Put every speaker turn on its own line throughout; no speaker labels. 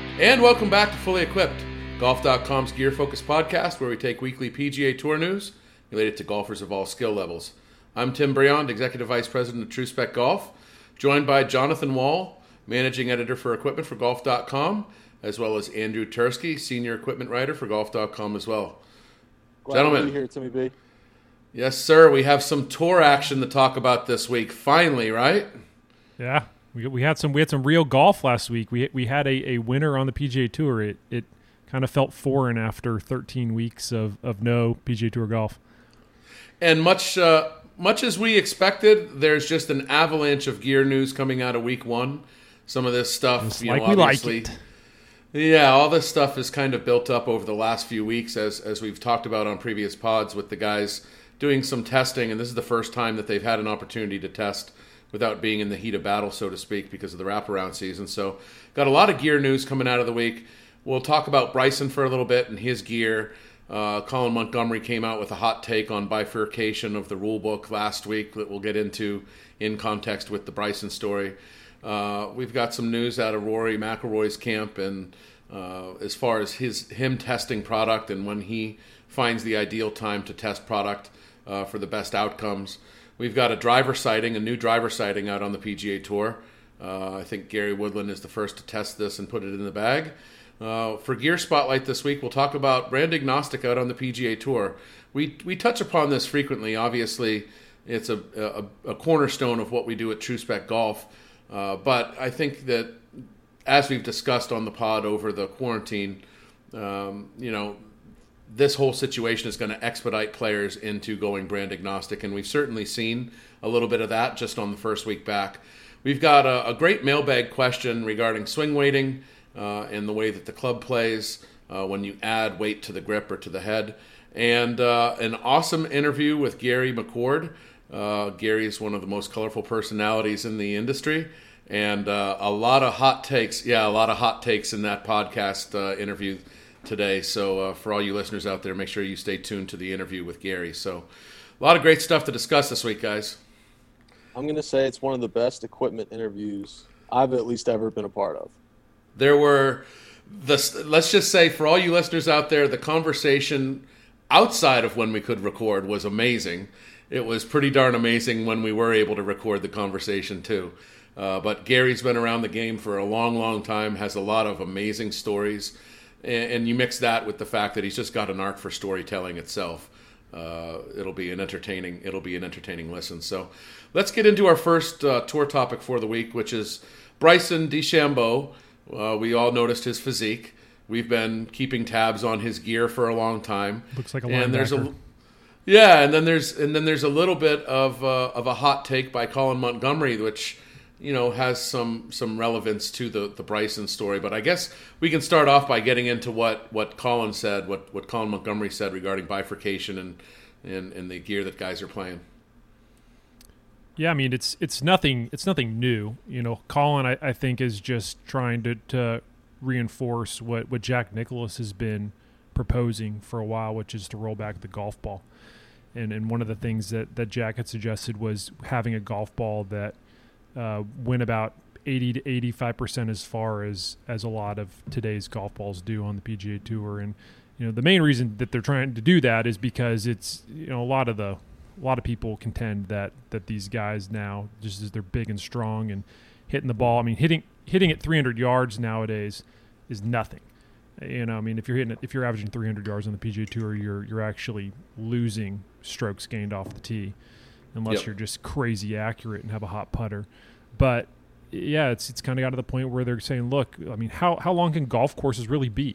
And welcome back to Fully Equipped, Golf.com's gear-focused podcast where we take weekly PGA Tour news related to golfers of all skill levels. I'm Tim Briand, Executive Vice President of TrueSpec Golf, joined by Jonathan Wall, Managing Editor for Equipment for Golf.com, as well as Andrew Tursky, Senior Equipment Writer for Golf.com as well.
Glad
Gentlemen.
to be here, Timmy B.
Yes, sir. We have some tour action to talk about this week. Finally, right?
Yeah. We had some real golf last week. We had a winner on the PGA Tour. It kind of felt foreign after 13 weeks of no PGA Tour golf.
And much as we expected, there's just an avalanche of gear news coming out of week one. Some of this stuff,
Just
you
like
know,
we like
obviously,
it.
yeah, all this stuff is kind of built up over the last few weeks, as we've talked about on previous pods with the guys doing some testing, and this is the first time that they've had an opportunity to test without being in the heat of battle, so to speak, because of the wraparound season. So got a lot of gear news coming out of the week. We'll talk about Bryson for a little bit and his gear. Colin Montgomery came out with a hot take on bifurcation of the rule book last week that we'll get into in context with the Bryson story. We've got some news out of Rory McIlroy's camp, and as far as him testing product and when he finds the ideal time to test product for the best outcomes. We've got a new driver sighting out on the PGA Tour. I think Gary Woodland is the first to test this and put it in the bag. For Gear Spotlight this week, we'll talk about brand agnostic out on the PGA Tour. We touch upon this frequently. Obviously, it's a cornerstone of what we do at TrueSpec Golf. But I think that, as we've discussed on the pod over the quarantine, this whole situation is going to expedite players into going brand agnostic, and we've certainly seen a little bit of that just on the first week back. We've got a great mailbag question regarding swing weighting and the way that the club plays when you add weight to the grip or to the head, and an awesome interview with Gary McCord. Gary is one of the most colorful personalities in the industry, and a lot of hot takes. Yeah, a lot of hot takes in that podcast interview today. So for all you listeners out there, make sure you stay tuned to the interview with Gary. So a lot of great stuff to discuss this week, guys.
I'm going to say it's one of the best equipment interviews I've at least ever been a part of.
There were, let's just say for all you listeners out there, the conversation outside of when we could record was amazing. It was pretty darn amazing when we were able to record the conversation too. But Gary's been around the game for a long, long time, has a lot of amazing stories. And you mix that with the fact that he's just got an art for storytelling itself. It'll be an entertaining listen. So let's get into our first tour topic for the week, which is Bryson DeChambeau. We all noticed his physique. We've been keeping tabs on his gear for a long time.
Looks like a
and
linebacker.
and then there's a little bit of a hot take by Colin Montgomery, which has some relevance to the Bryson story. But I guess we can start off by getting into what Colin said, what Colin Montgomery said regarding bifurcation and the gear that guys are playing.
Yeah, I mean it's nothing new. Colin I think is just trying to reinforce what Jack Nicklaus has been proposing for a while, which is to roll back the golf ball. And one of the things that Jack had suggested was having a golf ball that went about 80 to 85% as far as a lot of today's golf balls do on the PGA Tour. And the main reason that they're trying to do that is because it's a lot of people contend that these guys now, just as they're big and strong and hitting the ball, I mean hitting it 300 yards nowadays is nothing. If you're averaging 300 yards on the PGA Tour, you're actually losing strokes gained off the tee, unless you're just crazy accurate and have a hot putter. But yeah, it's kind of got to the point where they're saying, look, I mean, how long can golf courses really be?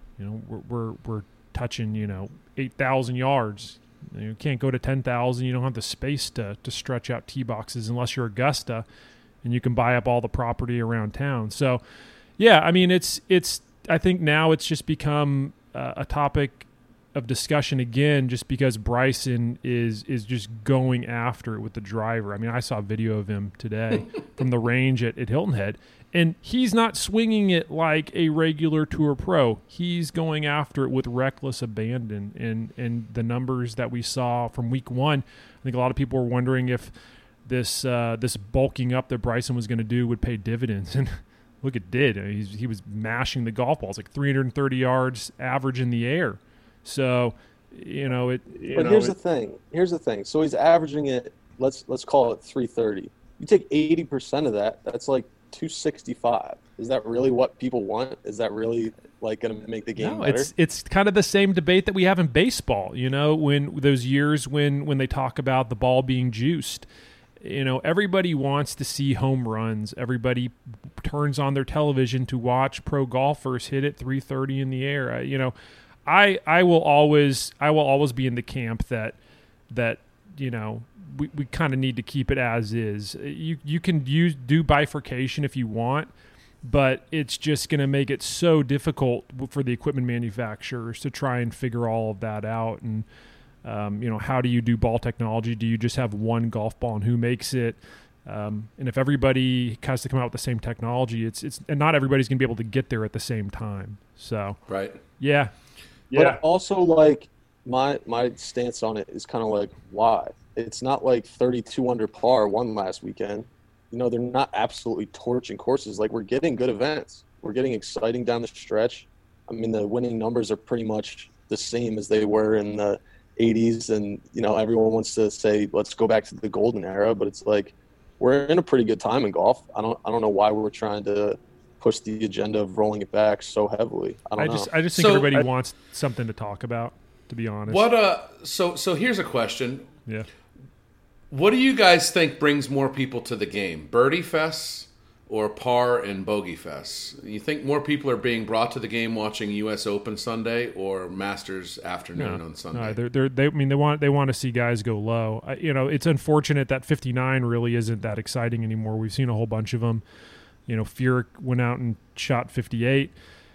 We're touching 8,000 yards. You can't go to 10,000. You don't have the space to stretch out tee boxes unless you're Augusta, and you can buy up all the property around town. So yeah, I mean it's I think now it's just become a topic of discussion again, just because Bryson is just going after it with the driver. I mean, I saw a video of him today from the range at Hilton Head, and he's not swinging it like a regular tour pro. He's going after it with reckless abandon, and the numbers that we saw from week one, I think a lot of people were wondering if this bulking up that Bryson was going to do would pay dividends, and look at Did. He was mashing the golf balls like 330 yards average in the air. So,
But here's the thing. So he's averaging it. Let's call it 330. You take 80% of that. That's like 265. Is that really what people want? Is that really like going to make the game better?
It's kind of the same debate that we have in baseball. When those years when they talk about the ball being juiced. Everybody wants to see home runs. Everybody turns on their television to watch pro golfers hit it 330 in the air. I will always be in the camp that we kind of need to keep it as is. You can do bifurcation if you want, but it's just going to make it so difficult for the equipment manufacturers to try and figure all of that out. And how do you do ball technology? Do you just have one golf ball and who makes it? And if everybody has to come out with the same technology, and not everybody's going to be able to get there at the same time. So
right,
yeah.
But also, like, my stance on it is kind of like, why? It's not like 32 under par won last weekend. They're not absolutely torching courses. Like, we're getting good events. We're getting exciting down the stretch. I mean, the winning numbers are pretty much the same as they were in the 80s. And, everyone wants to say, let's go back to the golden era. But it's like, we're in a pretty good time in golf. I don't know why we're trying to push the agenda of rolling it back so heavily. I
just think everybody wants something to talk about, to be honest.
So here's a question.
Yeah.
What do you guys think brings more people to the game? Birdie fests or par and bogey fests? You think more people are being brought to the game watching US Open Sunday or Masters afternoon on Sunday?
No, they want to see guys go low. It's unfortunate that 59 really isn't that exciting anymore. We've seen a whole bunch of them. Furyk went out and shot 58.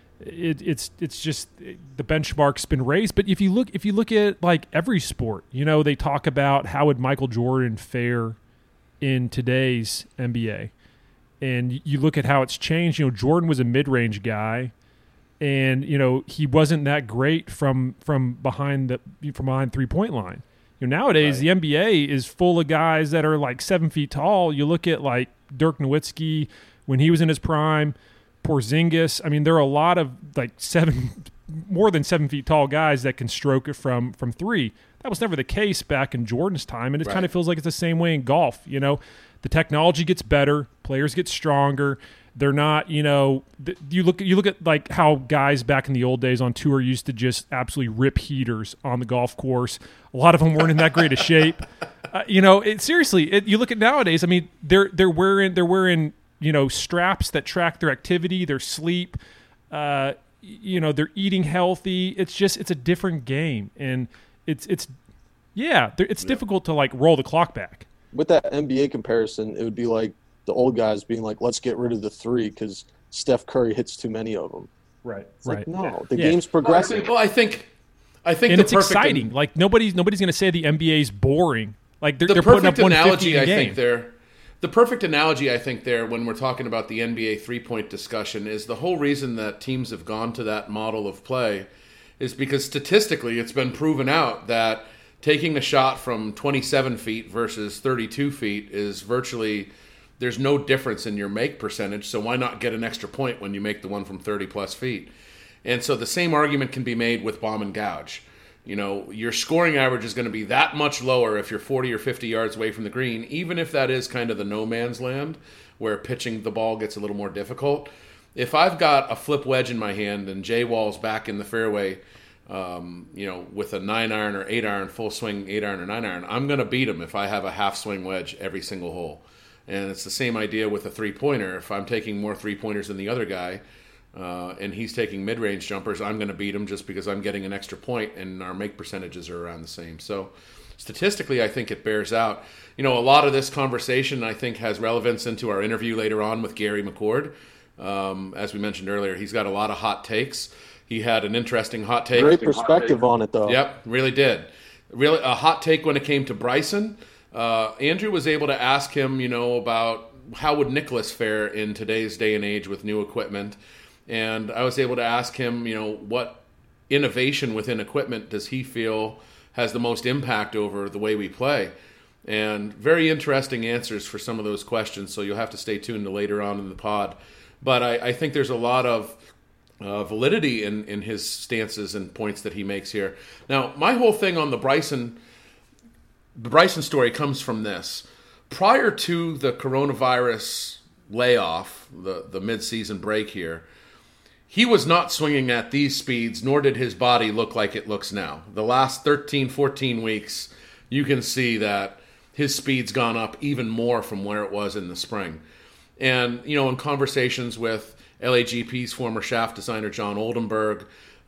It's just the benchmark's been raised. But if you look at like every sport, they talk about how would Michael Jordan fare in today's NBA, and you look at how it's changed. Jordan was a mid-range guy, and he wasn't that great from behind 3-point line. Nowadays the NBA is full of guys that are like 7 feet tall. You look at like Dirk Nowitzki when he was in his prime, Porzingis. I mean, there are a lot of like more than 7 feet tall guys that can stroke it from three. That was never the case back in Jordan's time, and it kind of feels like it's the same way in golf. The technology gets better, players get stronger. They're not, you look at like how guys back in the old days on tour used to just absolutely rip heaters on the golf course. A lot of them weren't in that great of shape. Seriously, you look at nowadays. I mean, they're wearing straps that track their activity, their sleep. They're eating healthy. It's a different game, and it's difficult to like roll the clock back.
With that NBA comparison, it would be like the old guys being like, let's get rid of the three because Steph Curry hits too many of them.
Right.
It's like, no, the game's progressing.
Well, I think
and it's exciting. Like nobody's going to say the NBA's boring. Like they're putting up 150 in a game.
The perfect analogy, I think, there when we're talking about the NBA three-point discussion is the whole reason that teams have gone to that model of play is because statistically it's been proven out that taking a shot from 27 feet versus 32 feet is virtually – there's no difference in your make percentage, so why not get an extra point when you make the one from 30-plus feet? And so the same argument can be made with bomb and gouge. Your scoring average is going to be that much lower if you're 40 or 50 yards away from the green, even if that is kind of the no man's land where pitching the ball gets a little more difficult. If I've got a flip wedge in my hand and Jay Wall's back in the fairway, with a 9-iron or 8-iron, full swing 8-iron or 9-iron, I'm going to beat him if I have a half-swing wedge every single hole. And it's the same idea with a three-pointer. If I'm taking more three-pointers than the other guy, and he's taking mid-range jumpers, I'm going to beat him just because I'm getting an extra point, and our make percentages are around the same. So statistically, I think it bears out. A lot of this conversation, I think, has relevance into our interview later on with Gary McCord. As we mentioned earlier, he's got a lot of hot takes. He had an interesting hot take.
Great perspective on it, though.
Yep, really did. Really a hot take when it came to Bryson. Andrew was able to ask him, about how would Nicklaus fare in today's day and age with new equipment. And I was able to ask him, what innovation within equipment does he feel has the most impact over the way we play? And very interesting answers for some of those questions. So you'll have to stay tuned to later on in the pod but I think there's a lot of validity in his stances and points that he makes here. Now, my whole thing on the Bryson story comes from this. Prior to the coronavirus layoff, the mid-season break here, he was not swinging at these speeds, nor did his body look like it looks now. The last 13, 14 weeks, you can see that his speed's gone up even more from where it was in the spring. And, in conversations with LAGP's former shaft designer John Oldenburg,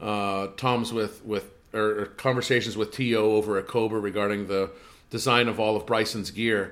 conversations with T.O. over at Cobra regarding the design of all of Bryson's gear,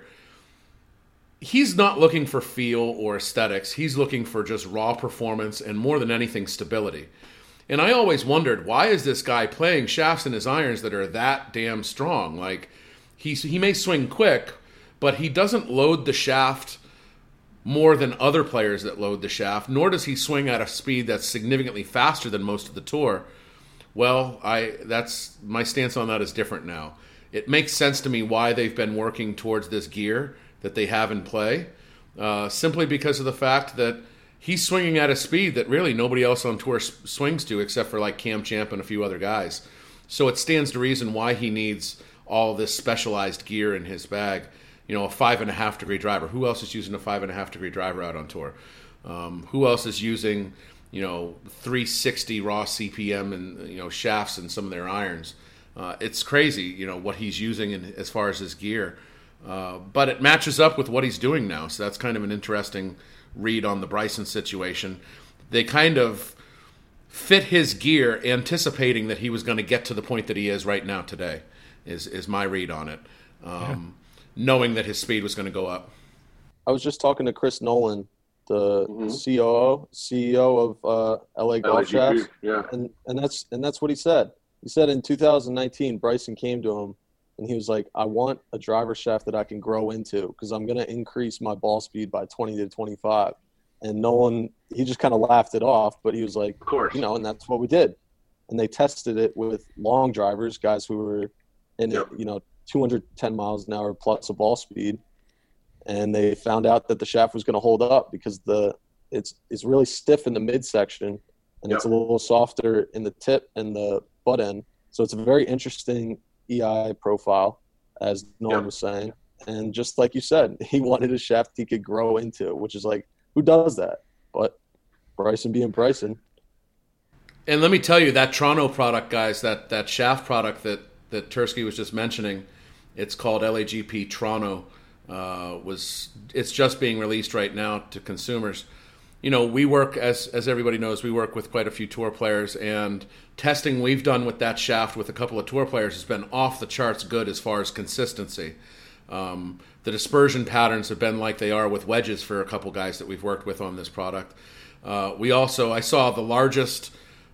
he's not looking for feel or aesthetics. He's looking for just raw performance and, more than anything, stability. And I always wondered, why is this guy playing shafts in his irons that are that damn strong? Like, he may swing quick, but he doesn't load the shaft more than other players that load the shaft, nor does he swing at a speed that's significantly faster than most of the tour. Well, that's my stance on that is different now. It makes sense to me why they've been working towards this gear that they have in play, simply because of the fact that he's swinging at a speed that really nobody else on tour swings to, except for like Cam Champ and a few other guys. So it stands to reason why he needs all this specialized gear in his bag. A 5.5 degree driver. Who else is using a 5.5 degree driver out on tour? Who else is using, 360 raw CPM and, shafts in some of their irons? It's crazy, what he's using as far as his gear. But it matches up with what he's doing now. So that's kind of an interesting read on the Bryson situation. They kind of fit his gear anticipating that he was going to get to the point that he is right now today, is my read on it. Knowing that his speed was going to go up.
I was just talking to Chris Nolan, the CEO of LA Golf Shafts, and that's what he said. He said in 2019, Bryson came to him, and he was like, "I want a driver shaft that I can grow into because I'm going to increase my ball speed by 20 to 25." And Nolan, he just kind of laughed it off, but he was like,
"Of course,"
and that's what we did. And they tested it with long drivers, guys who were in 210 miles an hour plus a ball speed, and they found out that the shaft was going to hold up because it's really stiff in the midsection, and it's a little softer in the tip and the butt end. So it's a very interesting EI profile, as Nolan was saying. And just like you said, he wanted a shaft he could grow into, which is like, who does that? But Bryson being Bryson.
And let me tell you, that Toronto product, guys, that shaft product that Tursky was just mentioning, it's called LAGP Toronto. It's just being released right now to consumers. We work, as everybody knows, we work with quite a few tour players, and testing we've done with that shaft with a couple of tour players has been off the charts good as far as consistency. The dispersion patterns have been like they are with wedges for a couple guys that we've worked with on this product. I saw the largest,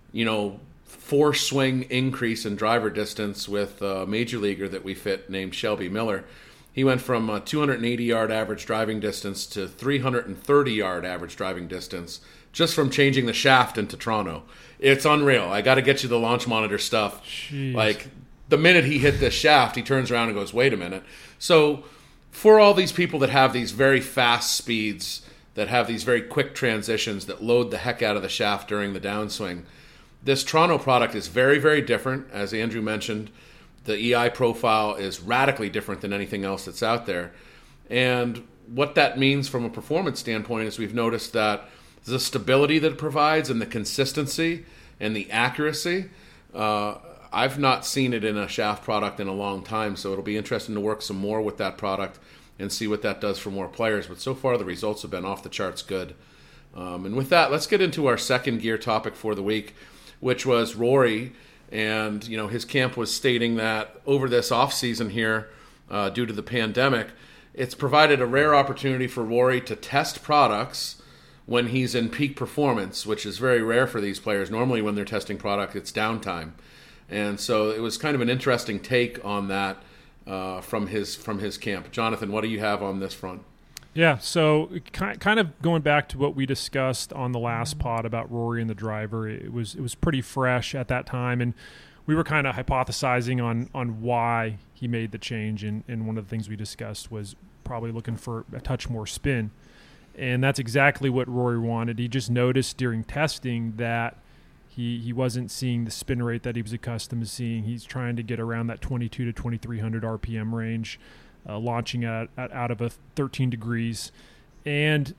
four swing increase in driver distance with a major leaguer that we fit named Shelby Miller. He went from a 280-yard average driving distance to 330-yard average driving distance just from changing the shaft into Toronto. It's unreal. I got to get you the launch monitor stuff.
Jeez.
Like, the minute he hit this shaft, he turns around and goes, wait a minute. So for all these people that have these very fast speeds, that have these very quick transitions, that load the heck out of the shaft during the downswing, this Toronto product is very, very different. As Andrew mentioned, the EI profile is radically different than anything else that's out there. And what that means from a performance standpoint is we've noticed that the stability that it provides and the consistency and the accuracy, I've not seen it in a shaft product in a long time, so it'll be interesting to work some more with that product and see what that does for more players. But so far the results have been off the charts good. And with that, let's get into our second gear topic for the week, which was Rory. And, his camp was stating that over this off-season here, due to the pandemic, it's provided a rare opportunity for Rory to test products when he's in peak performance, which is very rare for these players. Normally when they're testing product, it's downtime. And so it was kind of an interesting take on that from his camp. Jonathan, what do you have on this front?
Yeah, so kind of going back to what we discussed on the last pod about Rory and the driver, it was pretty fresh at that time, and we were kind of hypothesizing on why he made the change, and one of the things we discussed was probably looking for a touch more spin. And that's exactly what Rory wanted. He just noticed during testing that he wasn't seeing the spin rate that he was accustomed to seeing. He's trying to get around that 22 to 2300 RPM range, launching out of a 13 degrees. And,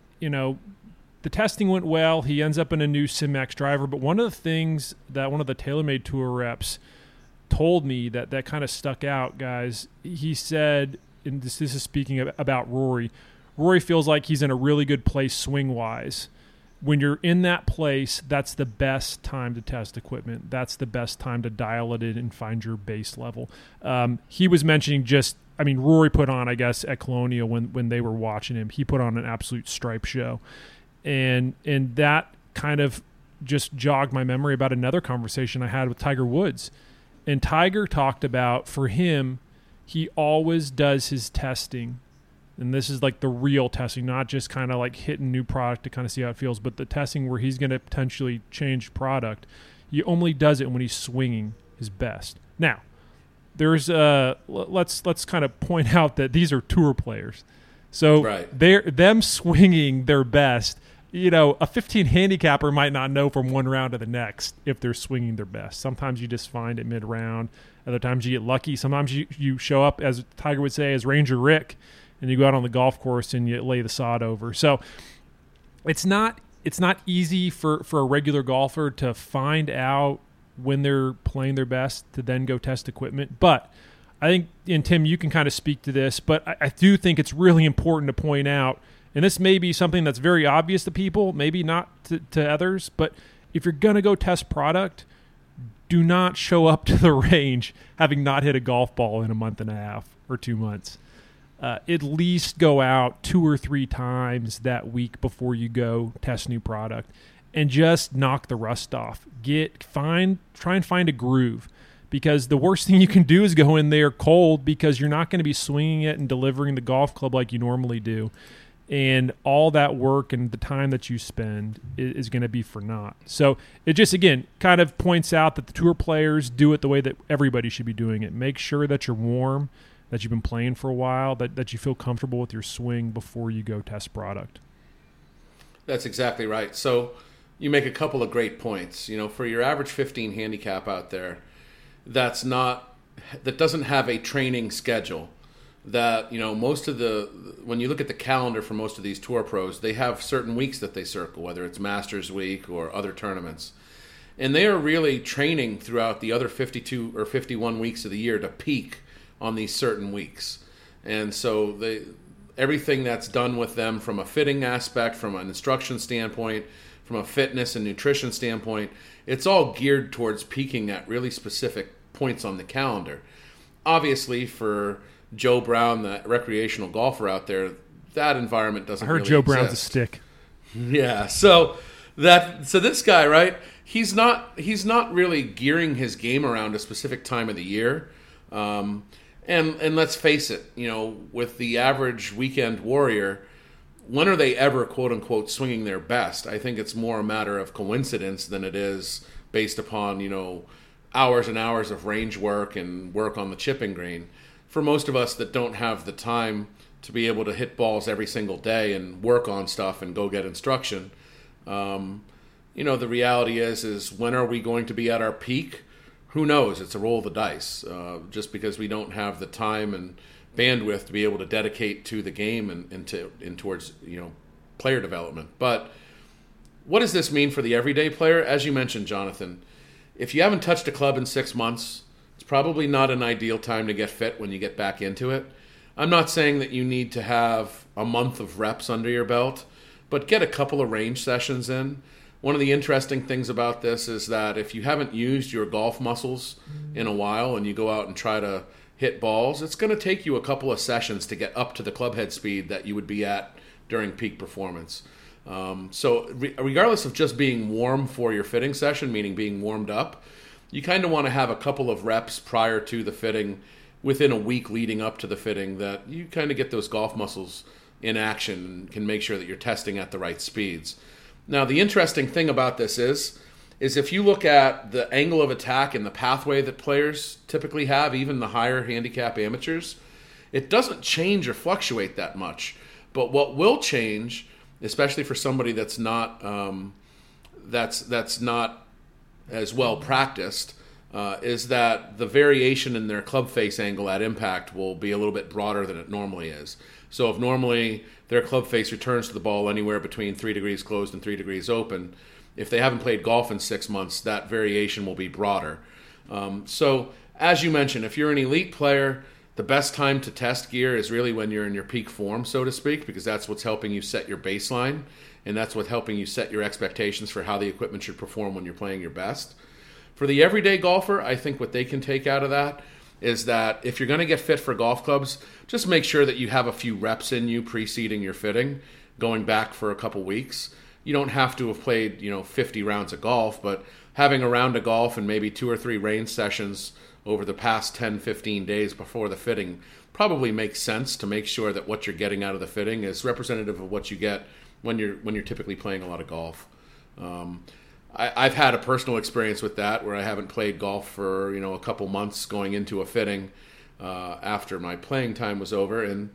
the testing went well. He ends up in a new SimMax driver. But one of the things that one of the TaylorMade Tour reps told me that kind of stuck out, guys, he said, and this is speaking about Rory feels like he's in a really good place swing-wise. When you're in that place, that's the best time to test equipment. That's the best time to dial it in and find your base level. He was mentioning Rory put on, I guess, at Colonial when they were watching him, he put on an absolute stripe show. And that kind of just jogged my memory about another conversation I had with Tiger Woods. And Tiger talked about, for him, he always does his testing. And this is like the real testing, not just kind of like hitting new product to kind of see how it feels, but the testing where he's going to potentially change product. He only does it when he's swinging his best. Now, there's let's kind of point out that these are tour players. So them swinging their best, a 15 handicapper might not know from one round to the next if they're swinging their best. Sometimes you just find it mid-round. Other times you get lucky. Sometimes you show up, as Tiger would say, as Ranger Rick, and you go out on the golf course and you lay the sod over. So it's not easy for a regular golfer to find out when they're playing their best to then go test equipment. But I think, and Tim, you can kind of speak to this, but I do think it's really important to point out, and this may be something that's very obvious to people, maybe not to others, but if you're going to go test product, do not show up to the range having not hit a golf ball in a month and a half or 2 months. At least go out 2 or 3 times that week before you go test new product and just knock the rust off. Try and find a groove, because the worst thing you can do is go in there cold, because you're not going to be swinging it and delivering the golf club like you normally do. And all that work and the time that you spend is going to be for naught. So it just, again, kind of points out that the tour players do it the way that everybody should be doing it. Make sure that you're warm, that you've been playing for a while, that you feel comfortable with your swing before you go test product.
That's exactly right. So you make a couple of great points. For your average 15 handicap out there, that doesn't have a training schedule. That, when you look at the calendar for most of these tour pros, they have certain weeks that they circle, whether it's Masters Week or other tournaments. And they are really training throughout the other 52 or 51 weeks of the year to peak on these certain weeks. And so everything that's done with them from a fitting aspect, from an instruction standpoint, from a fitness and nutrition standpoint, it's all geared towards peaking at really specific points on the calendar. Obviously, for Joe Brown, the recreational golfer out there, that environment doesn't really exist. I heard Joe Brown's a stick. Yeah, so this guy, right? He's not really gearing his game around a specific time of the year. And let's face it, with the average weekend warrior, when are they ever, quote unquote, swinging their best? I think it's more a matter of coincidence than it is based upon, hours and hours of range work and work on the chipping green. For most of us that don't have the time to be able to hit balls every single day and work on stuff and go get instruction, the reality is when are we going to be at our peak? Who knows? It's a roll of the dice. Just because we don't have the time and bandwidth to be able to dedicate to the game and towards player development. But what does this mean for the everyday player? As you mentioned, Jonathan, if you haven't touched a club in 6 months, it's probably not an ideal time to get fit when you get back into it. I'm not saying that you need to have a month of reps under your belt, but get a couple of range sessions in. One of the interesting things about this is that if you haven't used your golf muscles in a while and you go out and try to hit balls, it's going to take you a couple of sessions to get up to the club head speed that you would be at during peak performance. So regardless of just being warm for your fitting session, meaning being warmed up, you kind of want to have a couple of reps prior to the fitting, within a week leading up to the fitting, that you kind of get those golf muscles in action and can make sure that you're testing at the right speeds. Now, the interesting thing about this is if you look at the angle of attack and the pathway that players typically have, even the higher handicap amateurs, it doesn't change or fluctuate that much. But what will change, especially for somebody that's not that's not as well practiced, is that the variation in their club face angle at impact will be a little bit broader than it normally is. So if normally their club face returns to the ball anywhere between 3 degrees closed and 3 degrees open, if they haven't played golf in 6 months, that variation will be broader. So as you mentioned, if you're an elite player, the best time to test gear is really when you're in your peak form, so to speak, because that's what's helping you set your baseline, and that's what's helping you set your expectations for how the equipment should perform when you're playing your best. For the everyday golfer, I think what they can take out of that is that if you're going to get fit for golf clubs, just make sure that you have a few reps in you preceding your fitting, going back for a couple weeks. You don't have to have played 50 rounds of golf, but having a round of golf and maybe 2 or 3 range sessions over the past 10, 15 days before the fitting probably makes sense to make sure that what you're getting out of the fitting is representative of what you get when you're typically playing a lot of golf. I've had a personal experience with that where I haven't played golf for a couple months going into a fitting after my playing time was over, and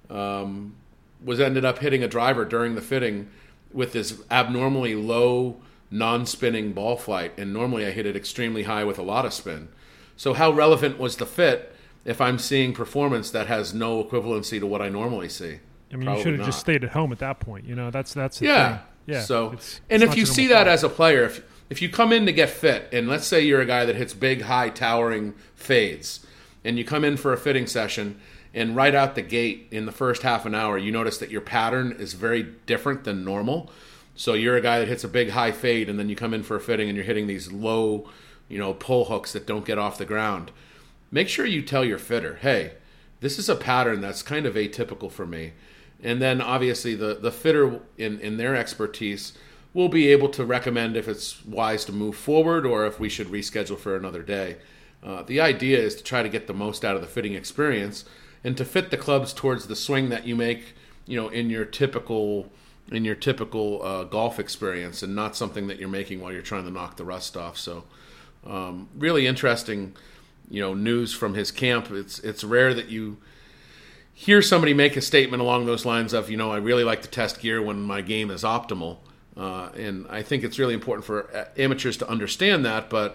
ended up hitting a driver during the fitting with this abnormally low non-spinning ball flight, and normally I hit it extremely high with a lot of spin. So how relevant was the fit if I'm seeing performance that has no equivalency to what I normally see?
I mean, you should have just stayed at home at that point. That's the thing. Yeah.
So, and if you see that as a player, if you come in to get fit, and let's say you're a guy that hits big, high, towering fades, and you come in for a fitting session, and right out the gate in the first half an hour, you notice that your pattern is very different than normal. So you're a guy that hits a big, high fade, and then you come in for a fitting, and you're hitting these low, pull hooks that don't get off the ground. Make sure you tell your fitter, hey, this is a pattern that's kind of atypical for me. And then obviously the fitter in their expertise will be able to recommend if it's wise to move forward or if we should reschedule for another day. The idea is to try to get the most out of the fitting experience and to fit the clubs towards the swing that you make, in your typical golf experience, and not something that you're making while you're trying to knock the rust off. So really interesting, news from his camp. It's rare that you hear somebody make a statement along those lines of, I really like to test gear when my game is optimal. And I think it's really important for amateurs to understand that, but,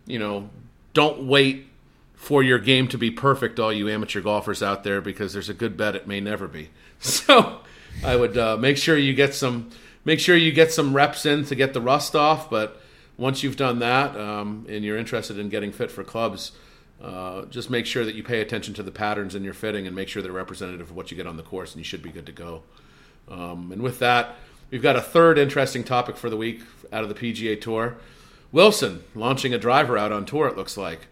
don't wait for your game to be perfect, all you amateur golfers out there, because there's a good bet it may never be. So I would make sure you get some reps in to get the rust off. But once you've done that, and you're interested in getting fit for clubs, just make sure that you pay attention to the patterns in your fitting and make sure they're representative of what you get on the course, and you should be good to go. And with that, we've got a third interesting topic for the week out of the PGA Tour. Wilson launching a driver out on tour, it looks like.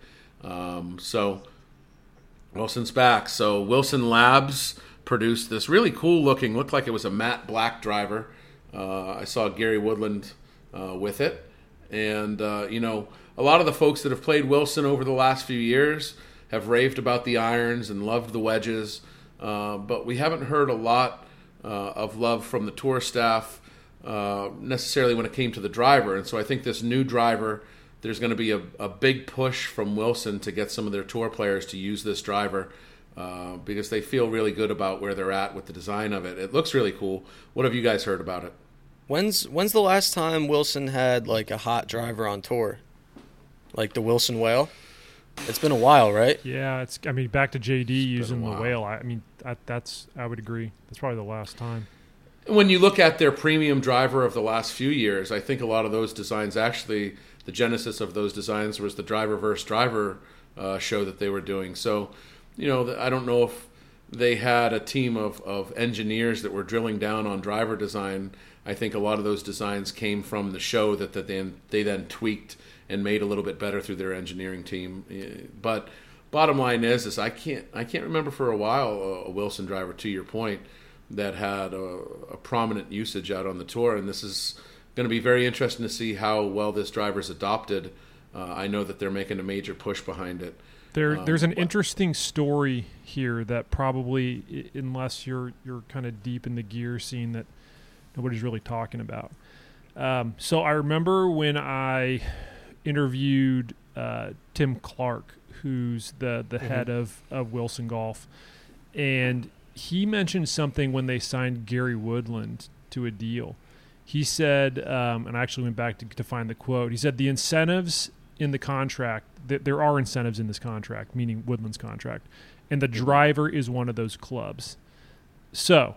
So Wilson's back. So Wilson Labs produced this really cool looking, looked like it was a matte black driver. I saw Gary Woodland with it. And, a lot of the folks that have played Wilson over the last few years have raved about the irons and loved the wedges. But we haven't heard a lot of love from the tour staff necessarily when it came to the driver. And so I think this new driver, there's going to be a big push from Wilson to get some of their tour players to use this driver because they feel really good about where they're at with the design of it. It looks really cool. What have you guys heard about it?
When's the last time Wilson had like a hot driver on tour? Like the Wilson Whale? It's been a while, right?
Yeah, back to JD using the Whale. I would agree. That's probably the last time.
When you look at their premium driver of the last few years, I think a lot of those designs, actually, the genesis of those designs was the driver versus driver show that they were doing. So, I don't know if they had a team of engineers that were drilling down on driver design. I think a lot of those designs came from the show that they then tweaked and made a little bit better through their engineering team. But bottom line is I can't remember for a while a Wilson driver, to your point, that had a prominent usage out on the tour. And this is going to be very interesting to see how well this driver's adopted. I know that they're making a major push behind it.
There's an interesting story here that probably, unless you're kind of deep in the gear scene, that nobody's really talking about. So I remember when I interviewed Tim Clark, who's the head of Wilson Golf, and he mentioned something when they signed Gary Woodland to a deal. He said, and I actually went back to find the quote. He said the incentives in the contract, there are incentives in this contract, meaning Woodland's contract, and the driver is one of those clubs. So,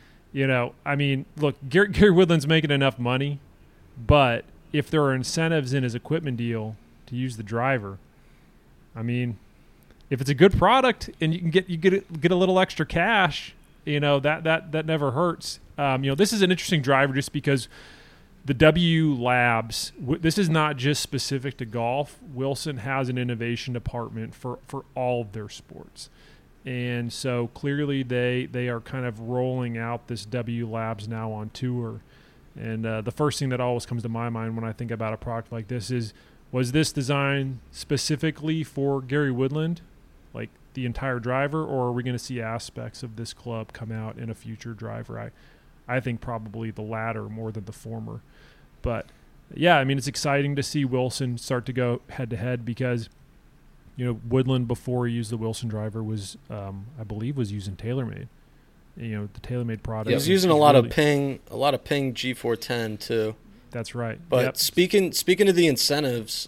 I mean, look, Gary Woodland's making enough money, but if there are incentives in his equipment deal to use the driver, I mean, if it's a good product and you can get a little extra cash, that never hurts. This is an interesting driver just because the W Labs, this is not just specific to golf. Wilson has an innovation department for all of their sports. And so clearly they are kind of rolling out this W Labs now on tour. And the first thing that always comes to my mind when I think about a product like this is, was this designed specifically for Gary Woodland, like the entire driver, or are we going to see aspects of this club come out in a future driver? I think probably the latter more than the former. But, yeah, I mean, it's exciting to see Wilson start to go head-to-head because, Woodland, before he used the Wilson driver, was, I believe, was using TaylorMade. The TaylorMade product.
He was using a lot of Ping G410 too.
That's right.
But speaking of the incentives,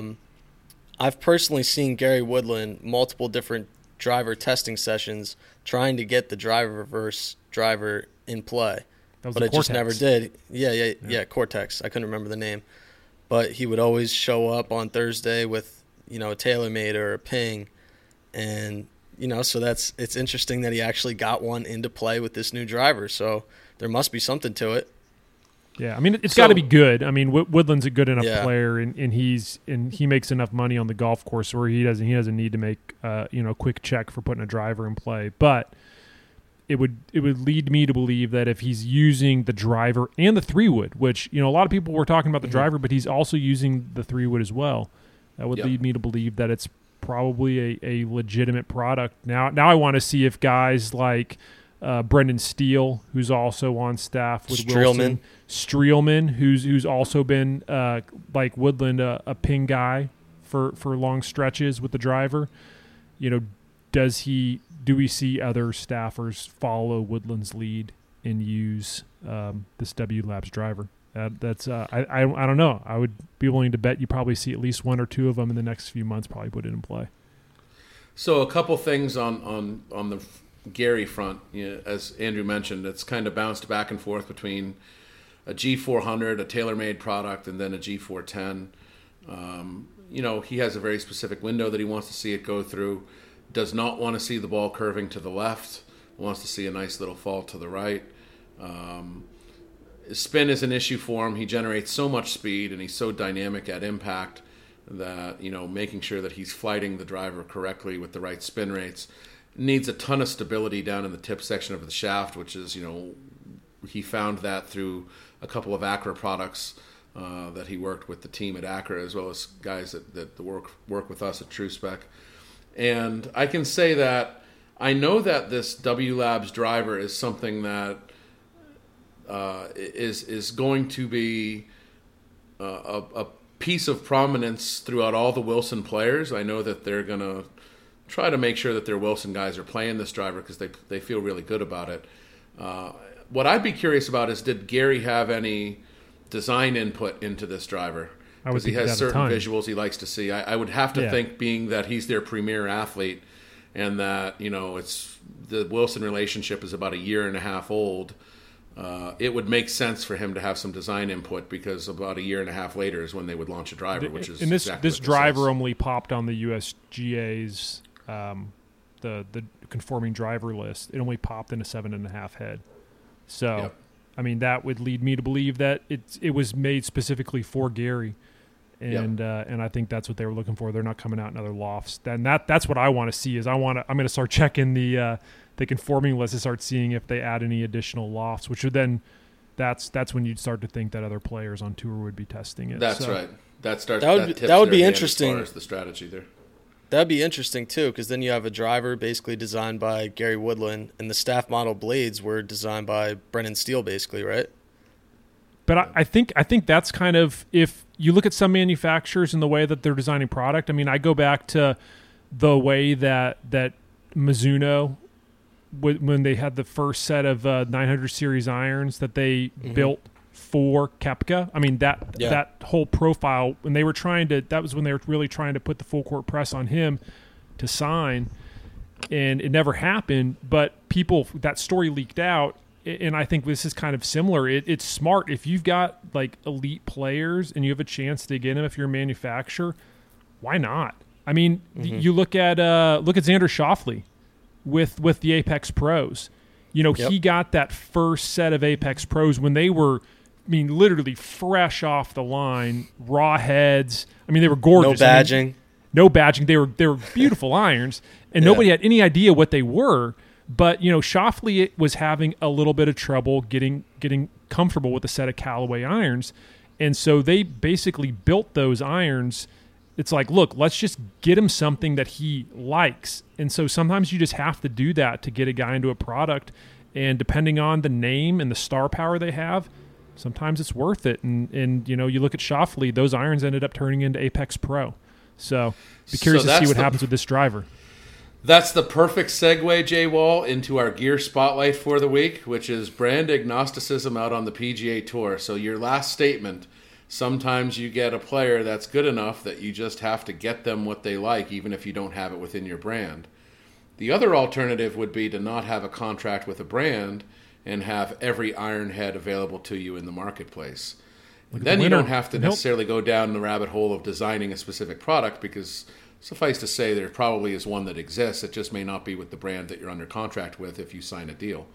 I've personally seen Gary Woodland multiple different driver testing sessions trying to get the driver reverse driver in play, but it just never did. Yeah, Cortex. I couldn't remember the name, but he would always show up on Thursday with a TaylorMade or a Ping, and so it's interesting that he actually got one into play with this new driver. So there must be something to it.
Yeah, I mean, it's got to be good. I mean, Woodland's a good enough player, and he makes enough money on the golf course where he doesn't need to make a quick check for putting a driver in play. But it would lead me to believe that if he's using the driver and the 3-wood, which a lot of people were talking about the driver, but he's also using the 3-wood as well. That would lead me to believe that it's probably a legitimate product. Now I want to see if guys like Brendan Steele, who's also on staff with Wilson, Streelman, who's also been like Woodland, a Ping guy for long stretches with the driver. Do we see other staffers follow Woodland's lead and use this W Labs driver? I don't know. I would be willing to bet you probably see at least one or two of them in the next few months probably put it in play.
So a couple things on the Gary front. As Andrew mentioned, it's kind of bounced back and forth between a G400, a TaylorMade product, and then a G410. He has a very specific window that he wants to see it go through. Does not want to see the ball curving to the left. Wants to see a nice little fall to the right. Spin is an issue for him. He generates so much speed and he's so dynamic at impact that, making sure that he's flighting the driver correctly with the right spin rates. Needs a ton of stability down in the tip section of the shaft, which is, he found that through a couple of Acra products that he worked with the team at Acra, as well as guys that work with us at TrueSpec. And I can say that I know that this W Labs driver is something that is going to be a piece of prominence throughout all the Wilson players. I know that they're going to try to make sure that their Wilson guys are playing this driver because they feel really good about it. What I'd be curious about is, did Gary have any design input into this driver? Because he has certain visuals he likes to see. I would have to think, being that he's their premier athlete and that, it's the Wilson relationship is about a year and a half old, it would make sense for him to have some design input, because about a year and a half later is when they would launch a driver, which is exactly
this driver only popped on the USGA's the conforming driver list. It only popped in a 7.5 head. So, I mean, that would lead me to believe that it was made specifically for Gary, and I think that's what they were looking for. They're not coming out in other lofts. That's what I want to see. I'm going to start checking the conforming list and start seeing if they add any additional lofts, which would then that's when you'd start to think that other players on tour would be testing it.
That's right.
That would be interesting.
As far as the strategy there.
That'd be interesting too, because then you have a driver basically designed by Gary Woodland, and the staff model blades were designed by Brendan Steele, basically, right?
But I think that's kind of, if you look at some manufacturers and the way that they're designing product. I mean, I go back to the way that Mizuno when they had the first set of 900 series irons that they built for Koepka. I mean, that whole profile, when they were that was when they were really trying to put the full court press on him to sign, and it never happened. But that story leaked out, and I think this is kind of similar. It's smart if you've got like elite players and you have a chance to get them. If you're a manufacturer, why not? I mean, you look at Xander Schauffele with the Apex Pros. You know, he got that first set of Apex Pros when they were, I mean, literally fresh off the line, raw heads. I mean, they were gorgeous.
No badging.
No badging. They were beautiful irons, and nobody had any idea what they were. But, you know, Schauffele was having a little bit of trouble getting comfortable with a set of Callaway irons. And so they basically built those irons. It's like, look, let's just get him something that he likes. And so sometimes you just have to do that to get a guy into a product. And depending on the name and the star power they have, sometimes it's worth it. And you know, you look at Schauffele, those irons ended up turning into Apex Pro. So be curious to see what happens with this driver.
That's the perfect segue, Jay Wall, into our gear spotlight for the week, which is brand agnosticism out on the PGA Tour. So your last statement, sometimes you get a player that's good enough that you just have to get them what they like, even if you don't have it within your brand. The other alternative would be to not have a contract with a brand and have every iron head available to you in the marketplace. Then you don't have to necessarily go down the rabbit hole of designing a specific product, because suffice to say, there probably is one that exists. It just may not be with the brand that you're under contract with if you sign a deal.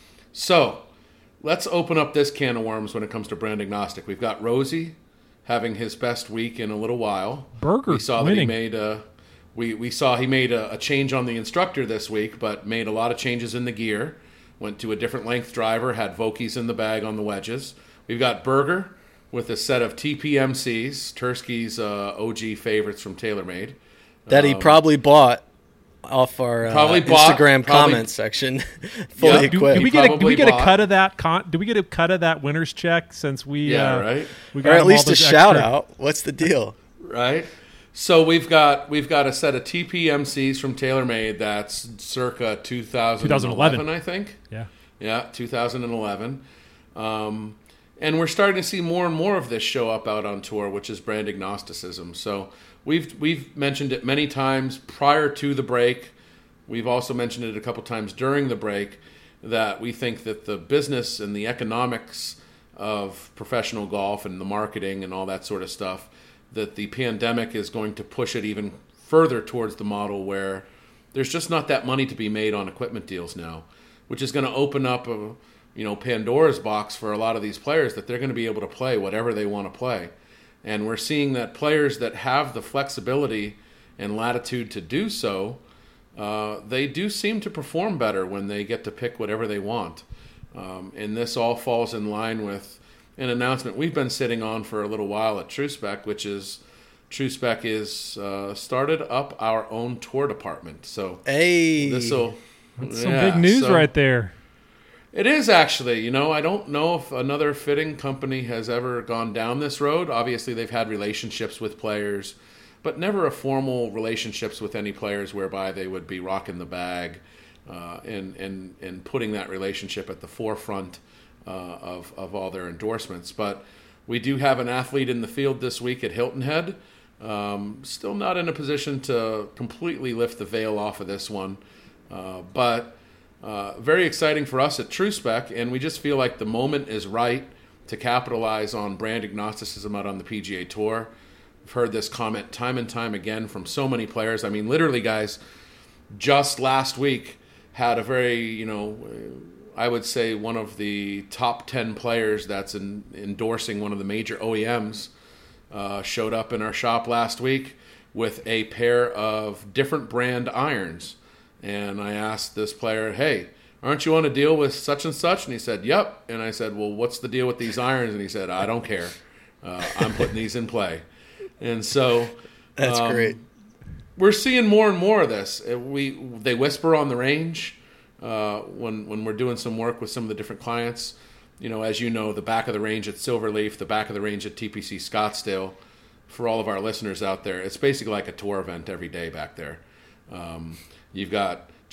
So let's open up this can of worms when it comes to brand agnostic. We've got Rosie having his best week in a little while.
Berger
we saw
winning.
that he made we saw he made a change on the instructor this week, but made a lot of changes in the gear. Went to a different length driver, had Vokeys in the bag on the wedges. We've got Berger with a set of TPMCs, Tursky's OG favorites from TaylorMade.
That he probably bought off our Instagram comment section, fully equipped.
Do we get a cut of that? Do we get a cut of that winner's check since we?
Right.
We got
or at least a shout out. What's the deal?
Right. So we've got a set of TPMCs from TaylorMade that's circa 2011, I think. Yeah, 2011. And we're starting to see more and more of this show up out on tour, which is brand agnosticism. So we've mentioned it many times prior to the break. We've also mentioned it a couple times during the break, that we think that the business and the economics of professional golf and the marketing and all that sort of stuff, that the pandemic is going to push it even further towards the model where there's just not that money to be made on equipment deals now, which is going to open up Pandora's box for a lot of these players, that they're going to be able to play whatever they want to play. And we're seeing that players that have the flexibility and latitude to do so, they do seem to perform better when they get to pick whatever they want. And this all falls in line with an announcement we've been sitting on for a little while at TrueSpec, which is TrueSpec is started up our own tour department. So
that's
some big news right there.
It is actually. I don't know if another fitting company has ever gone down this road. Obviously, they've had relationships with players, but never a formal relationships with any players whereby they would be rocking the bag and putting that relationship at the forefront of all their endorsements. But we do have an athlete in the field this week at Hilton Head. Still not in a position to completely lift the veil off of this one, but very exciting for us at TrueSpec, and we just feel like the moment is right to capitalize on brand agnosticism out on the PGA Tour. I've heard this comment time and time again from so many players. I mean, literally, guys, just last week had a very, I would say one of the top 10 players that's endorsing one of the major OEMs showed up in our shop last week with a pair of different brand irons. And I asked this player, hey, aren't you on a deal with such and such? And he said, yep. And I said, well, what's the deal with these irons? And he said, I don't care. I'm putting these in play. And so
that's great.
We're seeing more and more of this. They whisper on the range when we're doing some work with some of the different clients. As you know, the back of the range at Silverleaf, the back of the range at TPC Scottsdale, for all of our listeners out there, it's basically like a tour event every day back there. You've got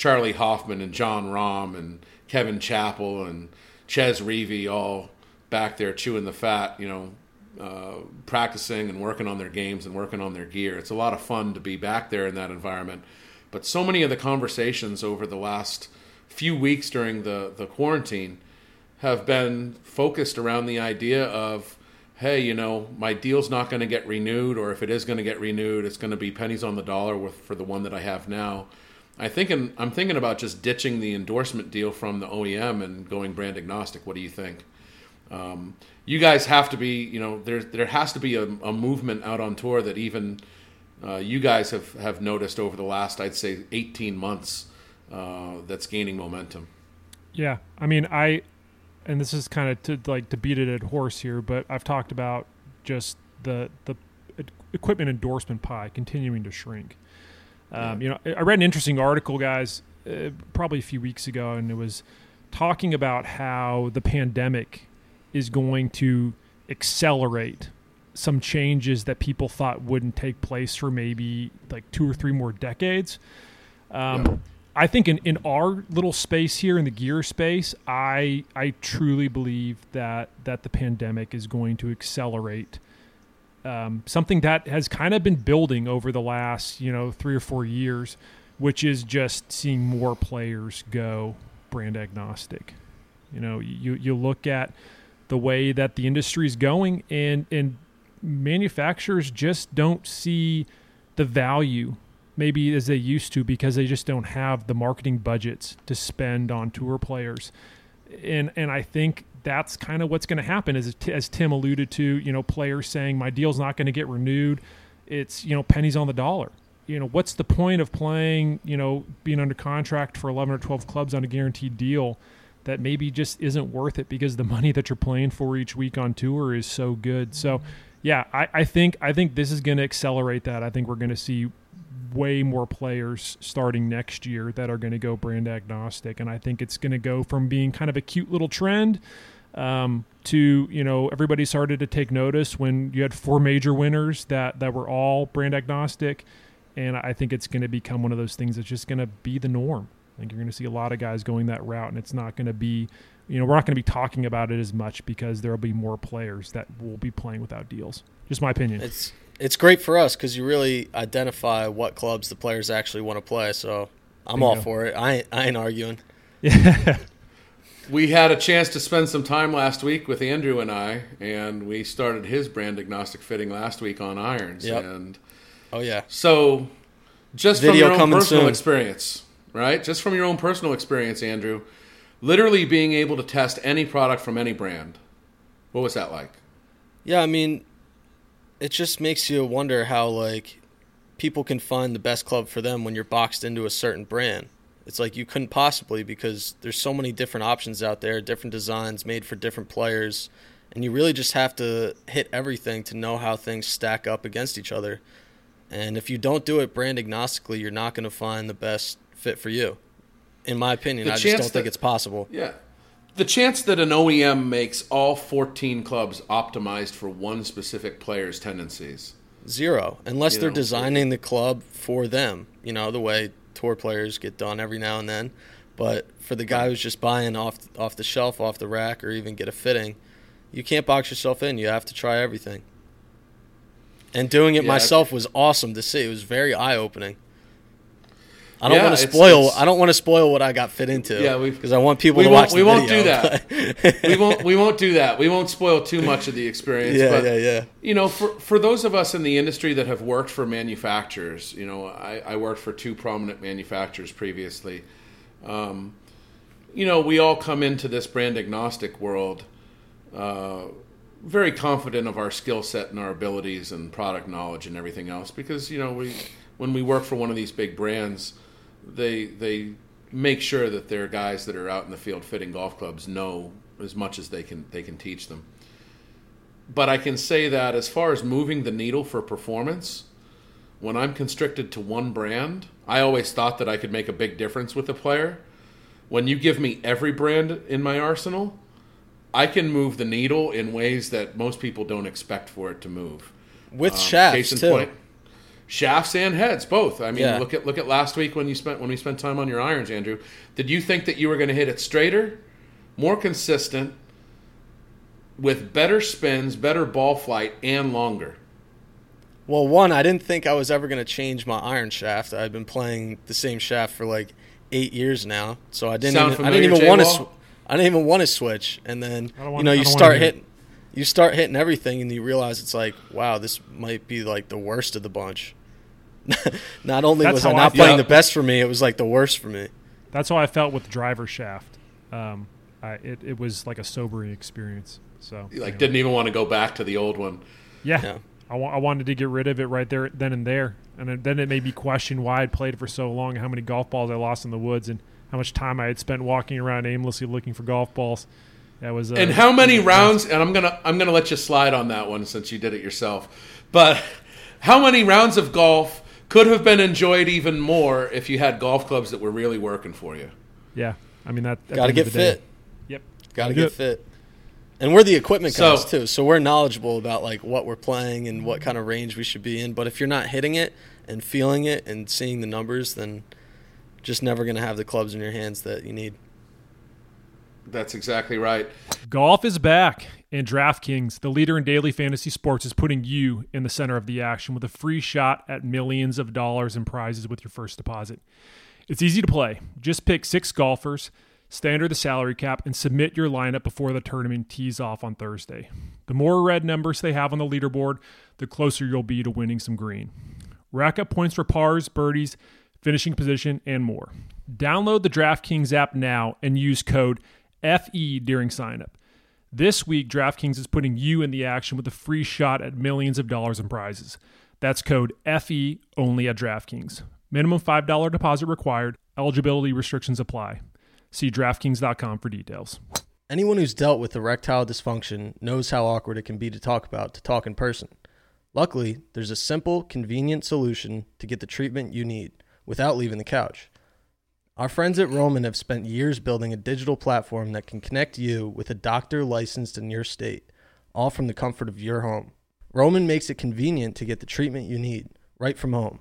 Charlie Hoffman and John Rahm and Kevin Chappell and Ches Reavie all back there chewing the fat, practicing and working on their games and working on their gear. It's a lot of fun to be back there in that environment. But so many of the conversations over the last few weeks during the quarantine have been focused around the idea of, hey, my deal's not going to get renewed, or if it is going to get renewed, it's going to be pennies on the dollar for the one that I have now. I'm thinking about just ditching the endorsement deal from the OEM and going brand agnostic. What do you think? You guys have to be, there has to be a movement out on tour that even you guys have noticed over the last, I'd say, 18 months that's gaining momentum.
Yeah, I mean, and this is kind of to beat it at horse here, but I've talked about just the equipment endorsement pie continuing to shrink. I read an interesting article, guys, probably a few weeks ago, and it was talking about how the pandemic is going to accelerate some changes that people thought wouldn't take place for maybe like 2 or 3 more decades. I think in our little space here in the gear space, I truly believe that the pandemic is going to accelerate something that has kind of been building over the last 3 or 4 years, which is just seeing more players go brand agnostic. You look at the way that the industry is going, and manufacturers just don't see the value maybe as they used to, because they just don't have the marketing budgets to spend on tour players. And I think that's kind of what's going to happen, as Tim alluded to, players saying my deal's not going to get renewed. It's, pennies on the dollar. What's the point of playing, being under contract for 11 or 12 clubs on a guaranteed deal that maybe just isn't worth it because the money that you're playing for each week on tour is so good. So yeah, I think this is going to accelerate that. I think we're going to see way more players starting next year that are going to go brand agnostic. And I think it's going to go from being kind of a cute little trend to, everybody started to take notice when you had 4 major winners that were all brand agnostic. And I think it's going to become one of those things that's just going to be the norm. I think you're going to see a lot of guys going that route, and it's not going to be, we're not going to be talking about it as much because there will be more players that will be playing without deals. Just my opinion.
It's great for us because you really identify what clubs the players actually want to play. So I'm all for it. I ain't arguing.
Yeah.
We had a chance to spend some time last week with Andrew and I, and we started his brand agnostic fitting last week on irons.
Yep.
And
oh yeah.
So just
Video
from your own personal
soon.
experience, right? Just from your own personal experience, Andrew, literally being able to test any product from any brand. What was that like?
Yeah, I mean, it just makes you wonder how, people can find the best club for them when you're boxed into a certain brand. It's like you couldn't possibly, because there's so many different options out there, different designs made for different players, and you really just have to hit everything to know how things stack up against each other. And if you don't do it brand agnostically, you're not going to find the best fit for you. In my opinion, I just don't think it's possible.
Yeah. The chance that an OEM makes all 14 clubs optimized for one specific player's tendencies.
0, unless they're designing the club for them, the way tour players get done every now and then. But for the guy who's just buying off the shelf, off the rack, or even get a fitting, you can't box yourself in. You have to try everything. And doing it myself was awesome to see. It was very eye-opening. I don't want to spoil what I got fit into. Yeah, because I want people to watch the video.
We won't do that. we won't do that. We won't spoil too much of the experience.
Yeah.
For those of us in the industry that have worked for manufacturers, I worked for 2 prominent manufacturers previously. We all come into this brand agnostic world very confident of our skill set and our abilities and product knowledge and everything else, because when we work for one of these big brands, they make sure that their guys that are out in the field fitting golf clubs know as much as they can teach them. But I can say that as far as moving the needle for performance, when I'm constricted to one brand, I always thought that I could make a big difference with a player. When you give me every brand in my arsenal, I can move the needle in ways that most people don't expect for it to move.
With shafts, too.
shafts and heads, both. I mean,
Yeah.
look at last week when we spent time on your irons, Andrew. Did you think that you were going to hit it straighter, more consistent, with better spins, better ball flight, and longer?
Well, one, I didn't think I was ever going to change my iron shaft. I've been playing the same shaft for like 8 years now, so I didn't even want to switch. And then you start hitting everything, and you realize it's like, wow, this might be like the worst of the bunch. Not only was I not playing the best for me, it was like the worst for me.
That's how I felt with the driver shaft. It was like a sobering experience. So
didn't even want to go back to the old one.
Yeah. I wanted to get rid of it right there, then and there. And then it made me question why I'd played it for so long, how many golf balls I lost in the woods, and how much time I had spent walking around aimlessly looking for golf balls. That was
and how many rounds? And I'm gonna let you slide on that one since you did it yourself. But how many rounds of golf could have been enjoyed even more if you had golf clubs that were really working for you?
Yeah, I mean that.
Got to get fit.
Yep,
got to get fit. And we're the equipment guys too, so we're knowledgeable about like what we're playing and what kind of range we should be in. But if you're not hitting it and feeling it and seeing the numbers, then just never going to have the clubs in your hands that you need.
That's exactly right.
Golf is back, and DraftKings, the leader in daily fantasy sports, is putting you in the center of the action with a free shot at millions of dollars in prizes with your first deposit. It's easy to play. Just pick 6 golfers, stay under the salary cap, and submit your lineup before the tournament tees off on Thursday. The more red numbers they have on the leaderboard, the closer you'll be to winning some green. Rack up points for pars, birdies, finishing position, and more. Download the DraftKings app now and use code FE during signup. This week, DraftKings is putting you in the action with a free shot at millions of dollars in prizes. That's code FE only at DraftKings. Minimum $5 deposit required. Eligibility restrictions apply. See DraftKings.com for details.
Anyone who's dealt with erectile dysfunction knows how awkward it can be to talk in person. Luckily, there's a simple, convenient solution to get the treatment you need without leaving the couch. Our friends at Roman have spent years building a digital platform that can connect you with a doctor licensed in your state, all from the comfort of your home. Roman makes it convenient to get the treatment you need right from home.